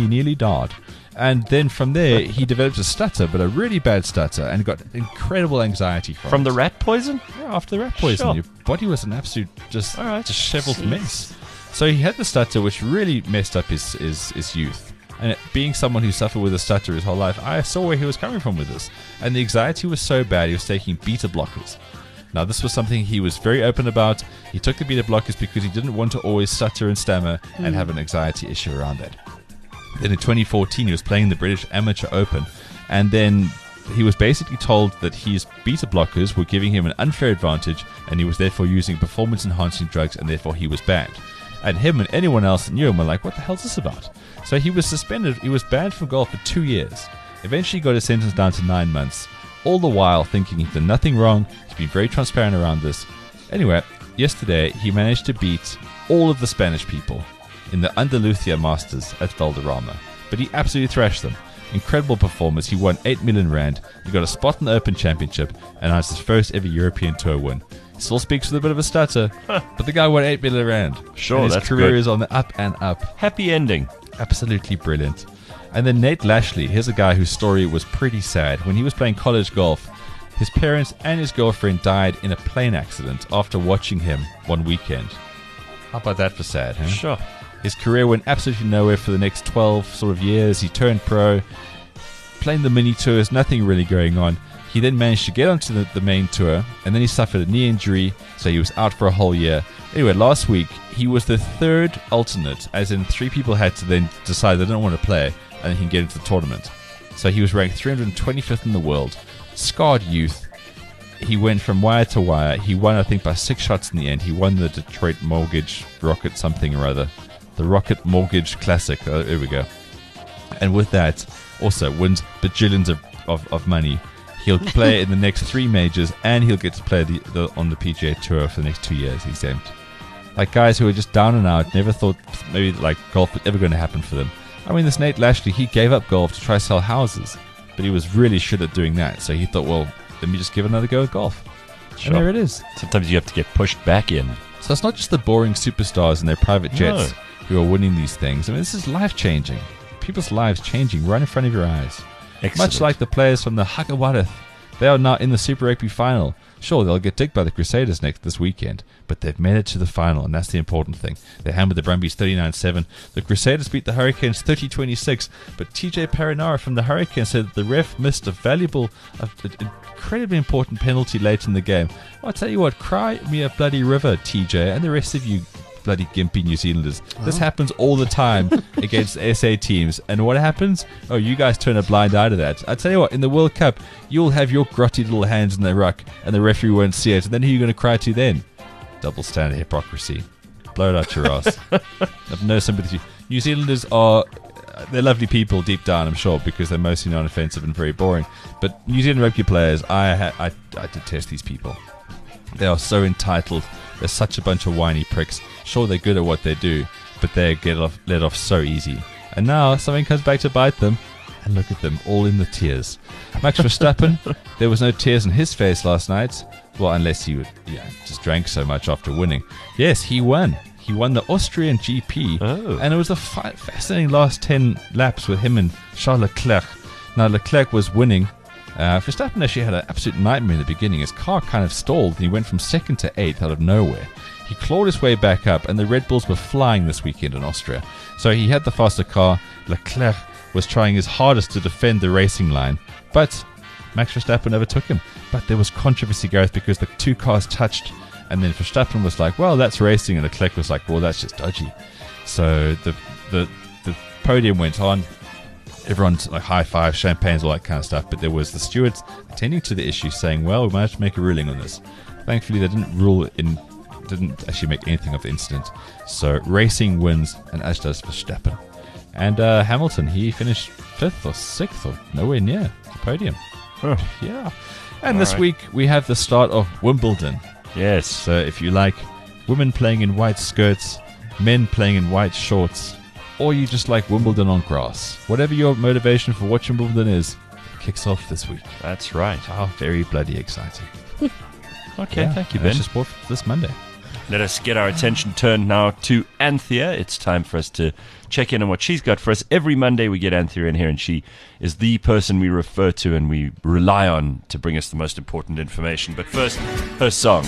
And then from there, he developed a stutter, but a really bad stutter, and got incredible anxiety from the rat poison? Yeah, after the rat poison. Sure. Your body was an absolute disheveled mess. So he had the stutter, which really messed up his youth. And being someone who suffered with a stutter his whole life, I saw where he was coming from with this. And the anxiety was so bad, he was taking beta blockers. Now, this was something he was very open about. He took the beta blockers because he didn't want to always stutter and stammer and have an anxiety issue around that. Then in 2014, he was playing the British Amateur Open, and then he was basically told that his beta blockers were giving him an unfair advantage, and he was therefore using performance-enhancing drugs, and therefore he was banned. And him and anyone else that knew him were like, what the hell's this about? So he was suspended. He was banned from golf for 2 years. Eventually got his sentence down to 9 months. All the while thinking he's done nothing wrong. He's been very transparent around this. Anyway, yesterday he managed to beat all of the Spanish people in the Andalusia Masters at Valderrama. But he absolutely thrashed them. Incredible performance. He won 8 million rand. He got a spot in the Open Championship and has his first ever European Tour win. He still speaks with a bit of a stutter, but the guy won 8 million rand. Sure, and his that's career good. is on the up and up. Happy ending. Absolutely brilliant. And then Nate Lashley, here's a guy whose story was pretty sad. When he was playing college golf, his parents and his girlfriend died in a plane accident after watching him one weekend. How about that for sad, huh? Sure. His career went absolutely nowhere for the next 12 sort of years. He turned pro, playing the mini tours, nothing really going on. He then managed to get onto the main tour, and then he suffered a knee injury, so he was out for a whole year. Anyway, last week, he was the third alternate, as in 3 people had to then decide they didn't want to play, and he can get into the tournament. So he was ranked 325th in the world. Scarred youth. He went from wire to wire. He won, I think, by 6 shots in the end. He won the Detroit Mortgage Rocket something or other. The Rocket Mortgage Classic. Oh, here we go. And with that, also wins bajillions of money. He'll play in the next 3 majors, and he'll get to play on the PGA Tour for the next 2 years, exempt. Like guys who are just down and out, never thought maybe like golf was ever going to happen for them. I mean, this Nate Lashley, he gave up golf to try to sell houses, but he was really shit at doing that. So he thought, well, let me just give another go at golf. Sure. And there it is. Sometimes you have to get pushed back in. So it's not just the boring superstars and their private jets who are winning these things. I mean, this is life-changing. People's lives changing right in front of your eyes. Excellent. Much like the players from the Hakawarith. They are now in the Super Rugby final. Sure, they'll get digged by the Crusaders this weekend, but they've made it to the final, and that's the important thing. They hammered the Brumbies 39-7. The Crusaders beat the Hurricanes 30-26, but TJ Parinara from the Hurricanes said that the ref missed an incredibly important penalty late in the game. Well, I'll tell you what, cry me a bloody river, TJ, and the rest of you bloody gimpy New Zealanders. This happens all the time against SA teams. And what happens? Oh, you guys turn a blind eye to that. I tell you what, in the World Cup, you'll have your grotty little hands in the ruck and the referee won't see it. And then who are you going to cry to then? Double standard hypocrisy. Blow it out your ass. I have no sympathy. New Zealanders they're lovely people deep down, I'm sure, because they're mostly non-offensive and very boring. But New Zealand rugby players, I detest these people. They are so entitled. They're such a bunch of whiny pricks. Sure, they're good at what they do, but they get let off so easy. And now something comes back to bite them, And look at them, all in the tears. Max Verstappen, there was no tears in his face last night. Well, unless he just drank so much after winning. Yes, he won. He won the Austrian GP. Oh. And it was a fascinating last 10 laps with him and Charles Leclerc. Now, Leclerc was winning. Verstappen actually had an absolute nightmare in the beginning. His car kind of stalled, and he went from 2nd to 8th out of nowhere. He clawed his way back up, and the Red Bulls were flying this weekend in Austria. So he had the faster car. Leclerc was trying his hardest to defend the racing line, but Max Verstappen overtook him. But there was controversy, Gareth, because the two cars touched, and then Verstappen was like, well, that's racing, and Leclerc was like, well, that's just dodgy. So the podium went on. Everyone's like high five, champagnes, all that kind of stuff. But there was the stewards attending to the issue, saying, well, we might have to make a ruling on this. Thankfully, they didn't actually make anything of the incident. So racing wins, and as does Verstappen. And Hamilton, he finished 5th or 6th or nowhere near the podium. Yeah. And this week we have the start of Wimbledon. Yes. So if you like women playing in white skirts, men playing in white shorts, or you just like Wimbledon on grass, whatever your motivation for watching Wimbledon is, it kicks off this week. That's right. Oh, very bloody exciting. Okay, thank you, Ben. That's just sport for this Monday. Let us get our attention turned now to Anthea. It's time for us to check in on what she's got for us. Every Monday we get Anthea in here, and she is the person we refer to and we rely on to bring us the most important information. But first, her song.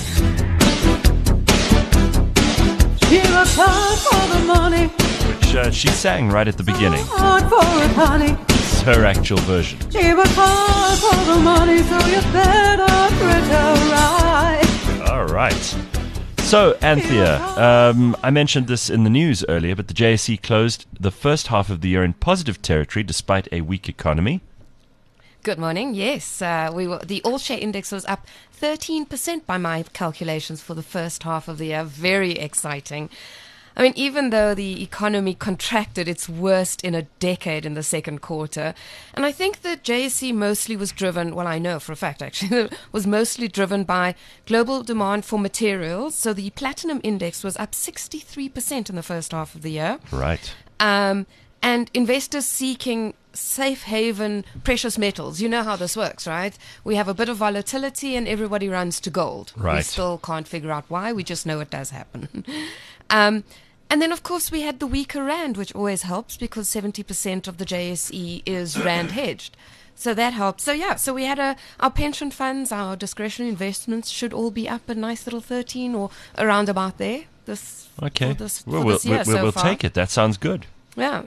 She worked hard for the money, Which she sang right at the beginning. hard for it, honey. It's her actual version. She worked hard for the money, so you better treat her right. All right. So, Anthea, I mentioned this in the news earlier, but the JSE closed the first half of the year in positive territory despite a weak economy. Good morning. Yes, the all-share index was up 13% by my calculations for the first half of the year. Very exciting. I mean, even though the economy contracted its worst in a decade in the second quarter, and I think the JSE mostly was driven, well, I know for a fact actually, was mostly driven by global demand for materials. So the platinum index was up 63% in the first half of the year. Right. And investors seeking safe haven precious metals. You know how this works, right? We have a bit of volatility and everybody runs to gold. Right. We still can't figure out why. We just know it does happen. And then, of course, we had the weaker rand, which always helps because 70% of the JSE is rand hedged. So that helps. So, yeah, so we had our pension funds, our discretionary investments should all be up a nice little 13 or around about there. Okay. This We'll take it. That sounds good. Yeah.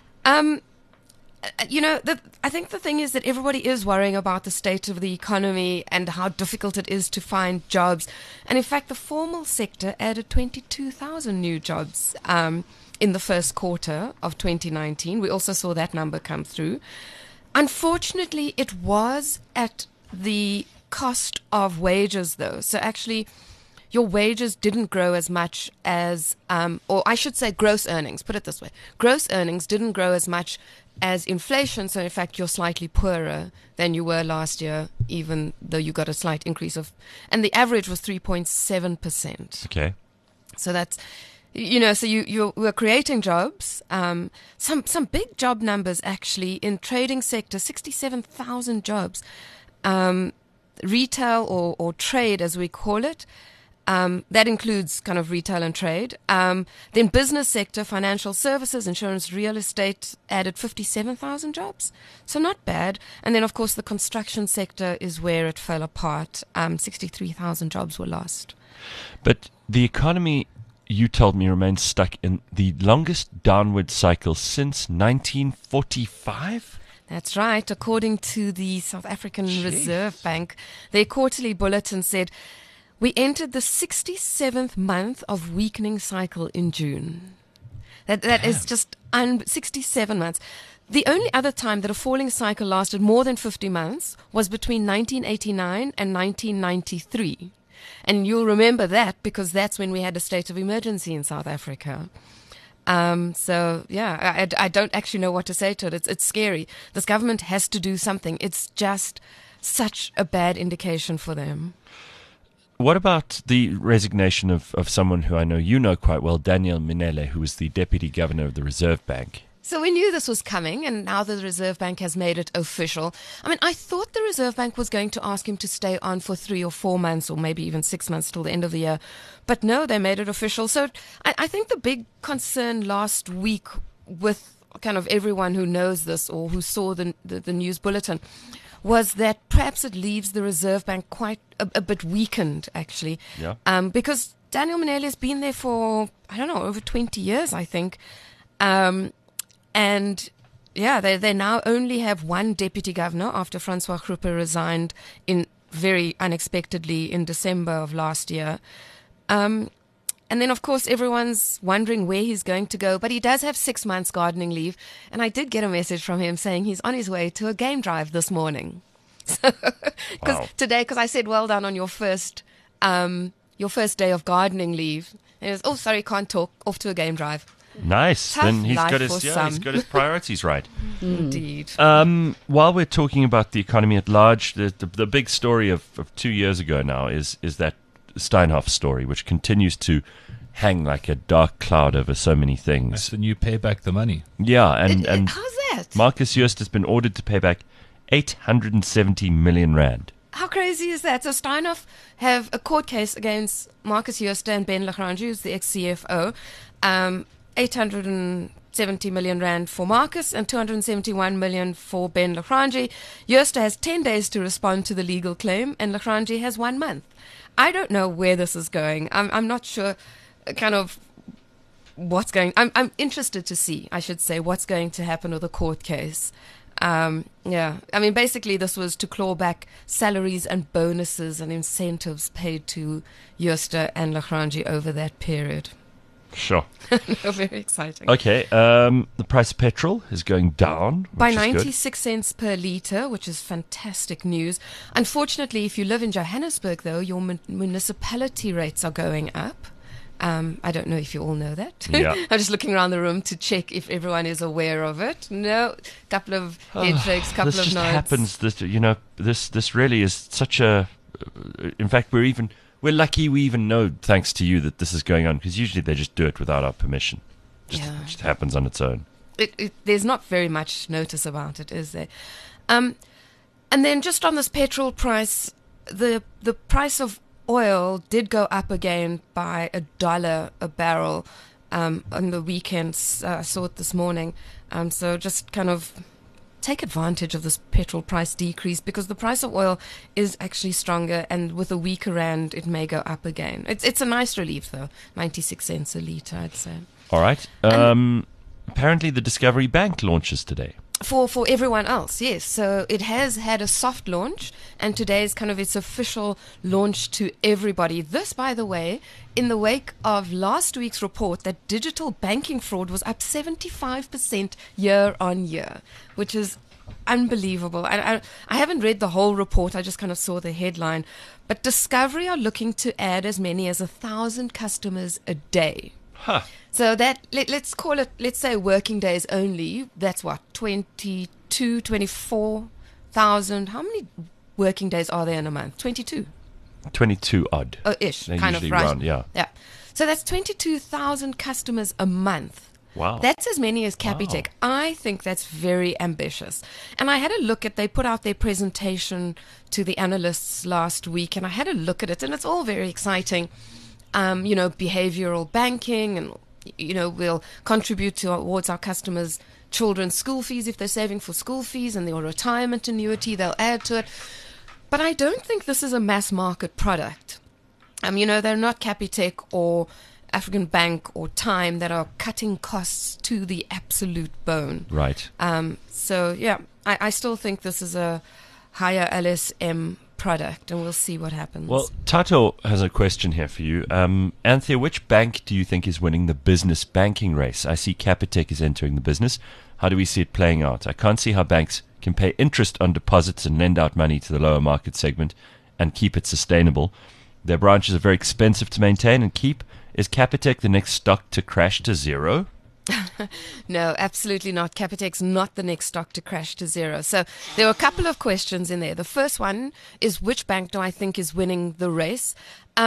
I think the thing is that everybody is worrying about the state of the economy and how difficult it is to find jobs. And in fact, the formal sector added 22,000 new jobs in the first quarter of 2019. We also saw that number come through. Unfortunately, it was at the cost of wages, though. So actually, your wages didn't grow as much as, or I should say gross earnings, put it this way. Gross earnings didn't grow as much as inflation. So in fact, you're slightly poorer than you were last year, even though you got a slight increase and the average was 3.7%. Okay. So that's, so you were creating jobs, some big job numbers actually in trading sector, 67,000 jobs, retail or trade as we call it. That includes kind of retail and trade. Then business sector, financial services, insurance, real estate added 57,000 jobs. So not bad. And then, of course, the construction sector is where it fell apart. 63,000 jobs were lost. But the economy, you told me, remains stuck in the longest downward cycle since 1945? That's right. According to the South African Reserve Bank, their quarterly bulletin said, we entered the 67th month of weakening cycle in June. That is just 67 months. The only other time that a falling cycle lasted more than 50 months was between 1989 and 1993. And you'll remember that because that's when we had a state of emergency in South Africa. So, yeah, I don't actually know what to say to it. It's scary. This government has to do something. It's just such a bad indication for them. What about the resignation of someone who I know you know quite well, Daniel Minele, who was the Deputy Governor of the Reserve Bank? So we knew this was coming, and now the Reserve Bank has made it official. I mean, I thought the Reserve Bank was going to ask him to stay on for 3 or 4 months, or maybe even 6 months till the end of the year. But no, they made it official. So I think the big concern last week with kind of everyone who knows this or who saw the news bulletin was that perhaps it leaves the Reserve Bank quite a bit weakened, actually. Yeah. Because Daniel Mminele has been there for, I don't know, over 20 years, I think. And yeah, they now only have one deputy governor after Francois Kruppe resigned very unexpectedly in December of last year. And then, of course, everyone's wondering where he's going to go. But he does have 6 months gardening leave. And I did get a message from him saying he's on his way to a game drive this morning. Because I said, well done on your first day of gardening leave. And he was, oh, sorry, can't talk, off to a game drive. Nice. Tough Then he's life got for he's got his priorities right. Indeed. While we're talking about the economy at large, the big story of 2 years ago now is that Steinhoff story, which continues to hang like a dark cloud over so many That's things. the new pay back the money. Yeah, and How's that? Marcus Joost has been ordered to pay back 870 million rand. How crazy is that? So Steinhoff have a court case against Marcus Joost and Ben Lagrange, who's the ex-CFO. 870 million rand for Marcus and 271 million for Ben Lagrange. Joost has 10 days to respond to the legal claim, and Lagrange has 1 month. I don't know where this is going. I'm not sure kind of what's going. I'm interested to see, I should say, what's going to happen with the court case. Yeah, I mean, basically this was to claw back salaries and bonuses and incentives paid to Joost and Lagrange over that period. Sure. No, very exciting. Okay, the price of petrol is going down. By which is good. 96 cents per litre, which is fantastic news. Unfortunately, if you live in Johannesburg, though, your municipality rates are going up. I don't know if you all know that. Yeah. I'm just looking around the room to check if everyone is aware of it. No, couple of head shakes, couple this of just nods. happens. This really is such a. In fact, we're lucky we even know, thanks to you, that this is going on, because usually they just do it without our permission. It just happens on its own. There's not very much notice about it, is there? And then just on this petrol price, the price of oil did go up again by $1 a barrel on the weekends. I saw it this morning. So just kind of take advantage of this petrol price decrease, because the price of oil is actually stronger, and with a weaker rand, it may go up again. It's a nice relief, though. 96 cents a litre, I'd say. All right. Apparently, the Discovery Bank launches today. For everyone else, yes. So it has had a soft launch, and today is kind of its official launch to everybody. This, by the way, in the wake of last week's report that digital banking fraud was up 75% year on year, which is unbelievable. I haven't read the whole report. I just kind of saw the headline. But Discovery are looking to add as many as 1,000 customers a day. Huh. So that, let's call it, let's say working days only. That's what, 24,000. How many working days are there in a month? 22. 22 odd. Oh, ish, They kind of, usually right? round, yeah. Yeah. So that's 22,000 customers a month. Wow. That's as many as Capitec. I think that's very ambitious. And I had a look they put out their presentation to the analysts last week, and I had a look at it, and it's all very exciting. Behavioral banking, and, we'll contribute towards our customers' children's school fees if they're saving for school fees, and their retirement annuity, they'll add to it. But I don't think this is a mass market product. They're not Capitec or African Bank or Time that are cutting costs to the absolute bone. Right. I still think this is a higher LSM product, and we'll see what happens. Well, Tato has a question here for you. Anthea, which bank do you think is winning the business banking race? I see Capitec is entering the business. How do we see it playing out? I can't see how banks can pay interest on deposits and lend out money to the lower market segment and keep it sustainable. Their branches are very expensive to maintain and keep. Is Capitec the next stock to crash to zero? No, absolutely not. Capitec's not the next stock to crash to zero. So there were a couple of questions in there. The first one is, which bank do I think is winning the race?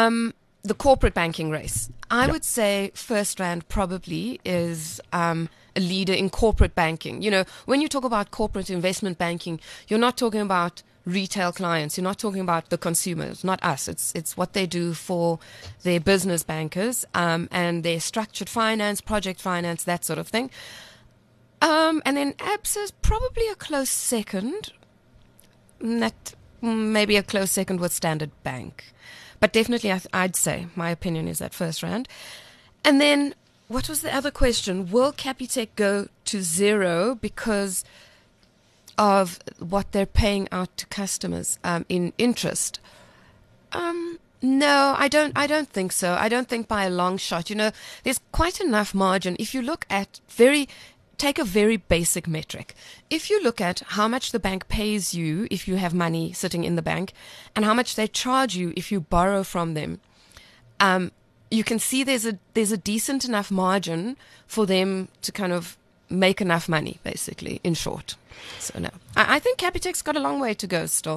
The corporate banking race. I would say FirstRand probably is a leader in corporate banking. You know, when you talk about corporate investment banking, you're not talking about retail clients. You're not talking about the consumers, not us. It's what they do for their business bankers and their structured finance, project finance, that sort of thing. And then ABSA's probably a close second. Maybe a close second with Standard Bank. But definitely, I'd say, my opinion is at FirstRand. And then, what was the other question? Will Capitec go to zero because of what they're paying out to customers in interest? No, I don't think so. I don't think by a long shot. You know, there's quite enough margin. If you look at take a very basic metric. If you look at how much the bank pays you if you have money sitting in the bank and how much they charge you if you borrow from them, you can see there's a decent enough margin for them to kind of make enough money, basically, in short. So no, I think Capitec's got a long way to go still.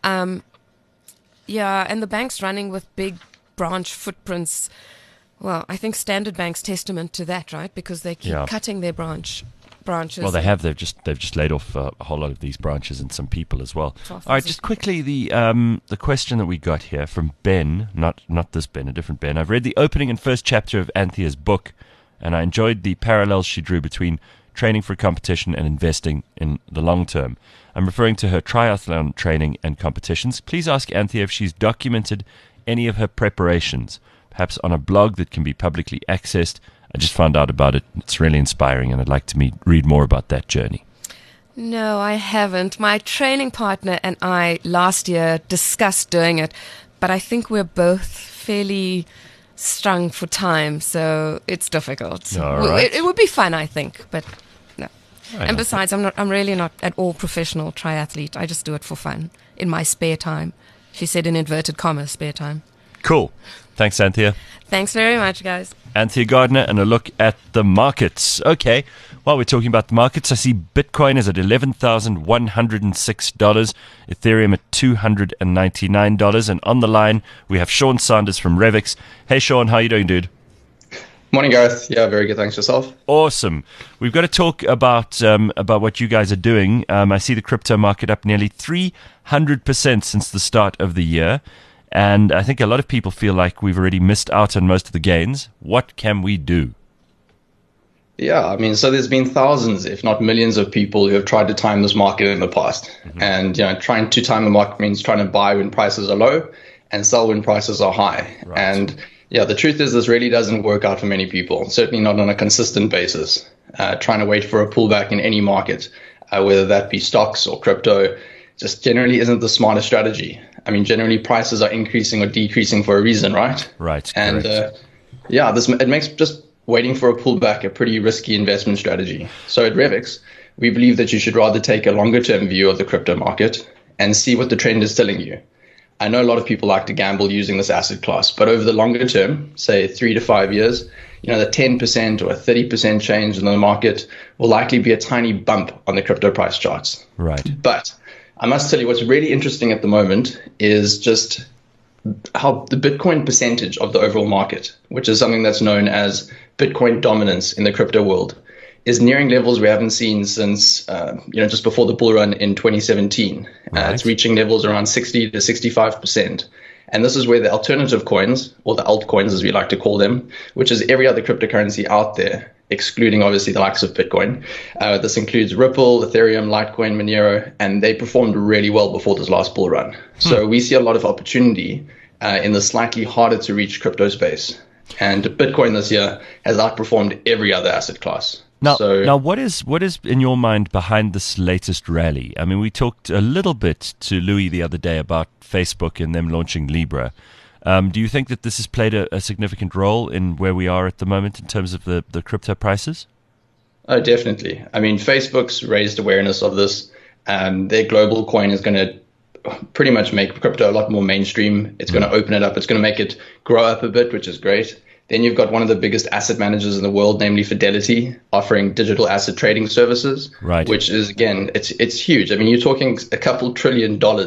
Yeah, and the bank's running with big branch footprints. Well, I think Standard Bank's testament to that, right? Because they keep cutting their branches. Well, they have. They've just laid off a whole lot of these branches and some people as well. All right, just quickly the question that we got here from Ben, not this Ben, a different Ben. I've read the opening and first chapter of Anthea's book, and I enjoyed the parallels she drew between training for competition and investing in the long term. I'm referring to her triathlon training and competitions. Please ask Anthea if she's documented any of her preparations, perhaps on a blog that can be publicly accessed. I just found out about it. It's really inspiring, and I'd like to read more about that journey. No, I haven't. My training partner and I last year discussed doing it, but I think we're both fairly strung for time, so it's difficult. All right. It would be fun, I think, but no. Right. And besides, I'm really not at all professional triathlete. I just do it for fun in my spare time. She said in inverted commas, spare time. Cool. Thanks, Anthea. Thanks very much, guys. Anthea Gardner, and a look at the markets. Okay, while we're talking about the markets, I see Bitcoin is at $11,106, Ethereum at $299, and on the line we have Sean Sanders from Revix. Hey, Sean, how you doing, dude? Morning, Gareth. Yeah, very good. Thanks, yourself. Awesome. We've got to talk about what you guys are doing. I see the crypto market up nearly 300% since the start of the year. And I think a lot of people feel like we've already missed out on most of the gains. What can we do? Yeah, I mean, so there's been thousands, if not millions of people who have tried to time this market in the past. Mm-hmm. And, trying to time the market means trying to buy when prices are low and sell when prices are high. Right. And, the truth is this really doesn't work out for many people, certainly not on a consistent basis. Trying to wait for a pullback in any market, whether that be stocks or crypto, just generally isn't the smartest strategy. I mean, generally prices are increasing or decreasing for a reason, right? Right. And it makes just waiting for a pullback a pretty risky investment strategy. So at Revix, we believe that you should rather take a longer term view of the crypto market and see what the trend is telling you. I know a lot of people like to gamble using this asset class, but over the longer term, say 3 to 5 years, the 10% or a 30% change in the market will likely be a tiny bump on the crypto price charts. Right. But I must tell you what's really interesting at the moment is just how the Bitcoin percentage of the overall market, which is something that's known as Bitcoin dominance in the crypto world, is nearing levels we haven't seen since, just before the bull run in 2017. Right. It's reaching levels around 60 to 65%. And this is where the alternative coins, or the altcoins as we like to call them, which is every other cryptocurrency out there, excluding obviously the likes of Bitcoin. This includes Ripple, Ethereum, Litecoin, Monero, and they performed really well before this last bull run. So we see a lot of opportunity in the slightly harder to reach crypto space. And Bitcoin this year has outperformed every other asset class. Now, what is in your mind behind this latest rally? I mean, we talked a little bit to Louis the other day about Facebook and them launching Libra. Do you think that this has played a significant role in where we are at the moment in terms of the crypto prices? Oh, definitely. I mean, Facebook's raised awareness of this. Their global coin is going to pretty much make crypto a lot more mainstream. It's going to open it up. It's going to make it grow up a bit, which is great. Then you've got one of the biggest asset managers in the world, namely Fidelity, offering digital asset trading services, right. Which is, again, it's huge. I mean, you're talking a couple $1 trillion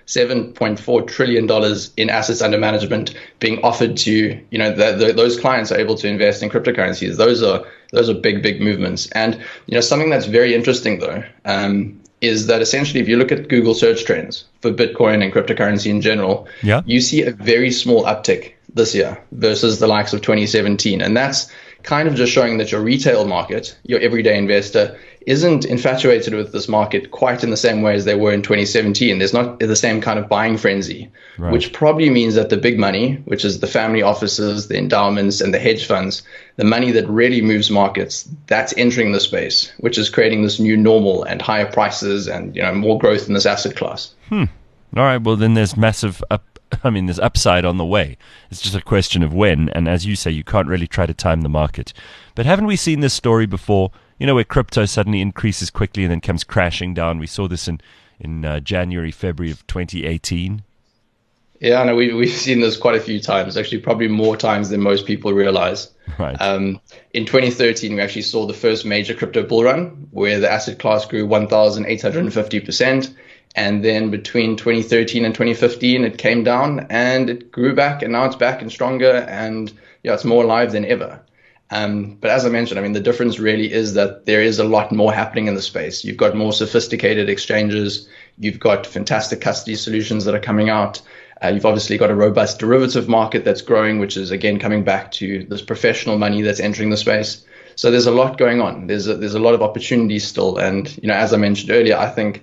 $7.4 trillion in assets under management being offered to, those clients are able to invest in cryptocurrencies. Those are big movements. And, something that's very interesting though, is that essentially if you look at Google search trends for Bitcoin and cryptocurrency in general, you see a very small uptick this year versus the likes of 2017. And that's kind of just showing that your retail market, your everyday investor, isn't infatuated with this market quite in the same way as they were in 2017. There's not the same kind of buying frenzy, which probably means that the big money, which is the family offices, the endowments, and the hedge funds, the money that really moves markets, that's entering the space, which is creating this new normal and higher prices and more growth in this asset class. All right. Well, then there's there's upside on the way. It's just a question of when. And as you say, you can't really try to time the market. But haven't we seen this story before? Where crypto suddenly increases quickly and then comes crashing down. We saw this in January, February of 2018. Yeah, no, we've seen this quite a few times, actually probably more times than most people realize. Right. In 2013, we actually saw the first major crypto bull run where the asset class grew 1,850%. And then between 2013 and 2015, it came down and it grew back, and now it's back and stronger, and it's more alive than ever. But as I mentioned, the difference really is that there is a lot more happening in the space. You've got more sophisticated exchanges. You've got fantastic custody solutions that are coming out. You've obviously got a robust derivative market that's growing, which is, again, coming back to this professional money that's entering the space. So there's a lot going on. There's a lot of opportunities still. And, as I mentioned earlier, I think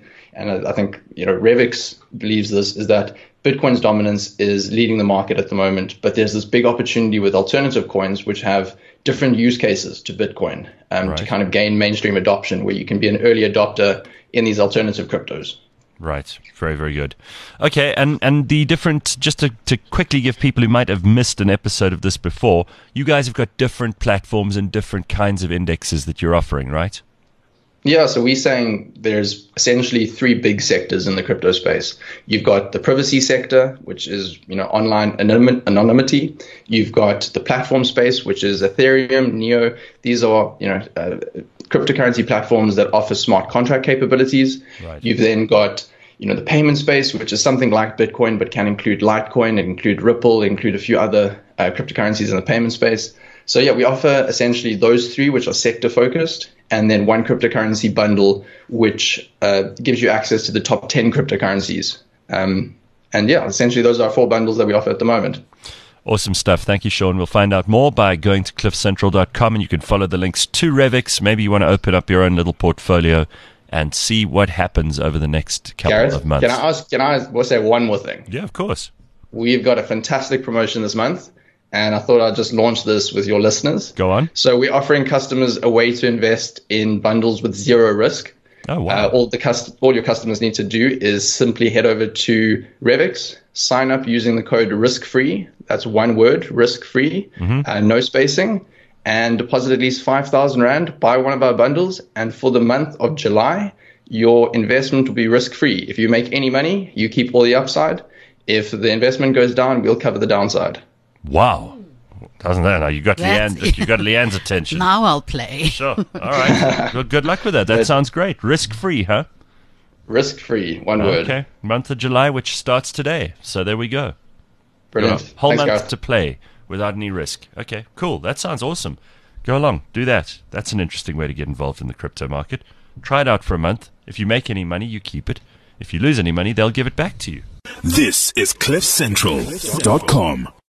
Revix believes this, is that Bitcoin's dominance is leading the market at the moment, but there's this big opportunity with alternative coins which have different use cases to Bitcoin to kind of gain mainstream adoption, where you can be an early adopter in these alternative cryptos. Right. Very, very good. Okay, and the different, just to quickly give people who might have missed an episode of this before, you guys have got different platforms and different kinds of indexes that you're offering, right? Yeah, so we're saying there's essentially three big sectors in the crypto space. You've got the privacy sector, which is online anonymity. You've got the platform space, which is Ethereum, Neo. These are cryptocurrency platforms that offer smart contract capabilities. Right. You've then got the payment space, which is something like Bitcoin, but can include Litecoin, include Ripple, include a few other cryptocurrencies in the payment space. So yeah, we offer essentially those three, which are sector focused, and then one cryptocurrency bundle, which gives you access to the top 10 cryptocurrencies. And yeah, essentially those are 4 bundles that we offer at the moment. Awesome stuff. Thank you, Sean. We'll find out more by going to cliffcentral.com, and you can follow the links to Revix. Maybe you want to open up your own little portfolio and see what happens over the next couple of months. Can I say one more thing? Yeah, of course. We've got a fantastic promotion this month, and I thought I'd just launch this with your listeners. Go on. So we're offering customers a way to invest in bundles with zero risk. Oh, wow. All your customers need to do is simply head over to Revix, sign up using the code RISK-FREE. That's one word, RISK-FREE, no spacing, and deposit at least 5,000 Rand, buy one of our bundles, and for the month of July, your investment will be risk-free. If you make any money, you keep all the upside. If the investment goes down, we'll cover the downside. Wow. Doesn't that? You got Leanne's attention. Now I'll play. Sure. All right. Good luck with that. That sounds great. Risk-free, huh? Risk-free, one word. Okay. Month of July, which starts today. So there we go. Brilliant. Whole Thanks, month Gareth. to play without any risk. Okay, cool. That sounds awesome. Go along. Do that. That's an interesting way to get involved in the crypto market. Try it out for a month. If you make any money, you keep it. If you lose any money, they'll give it back to you. This is CliffCentral.com.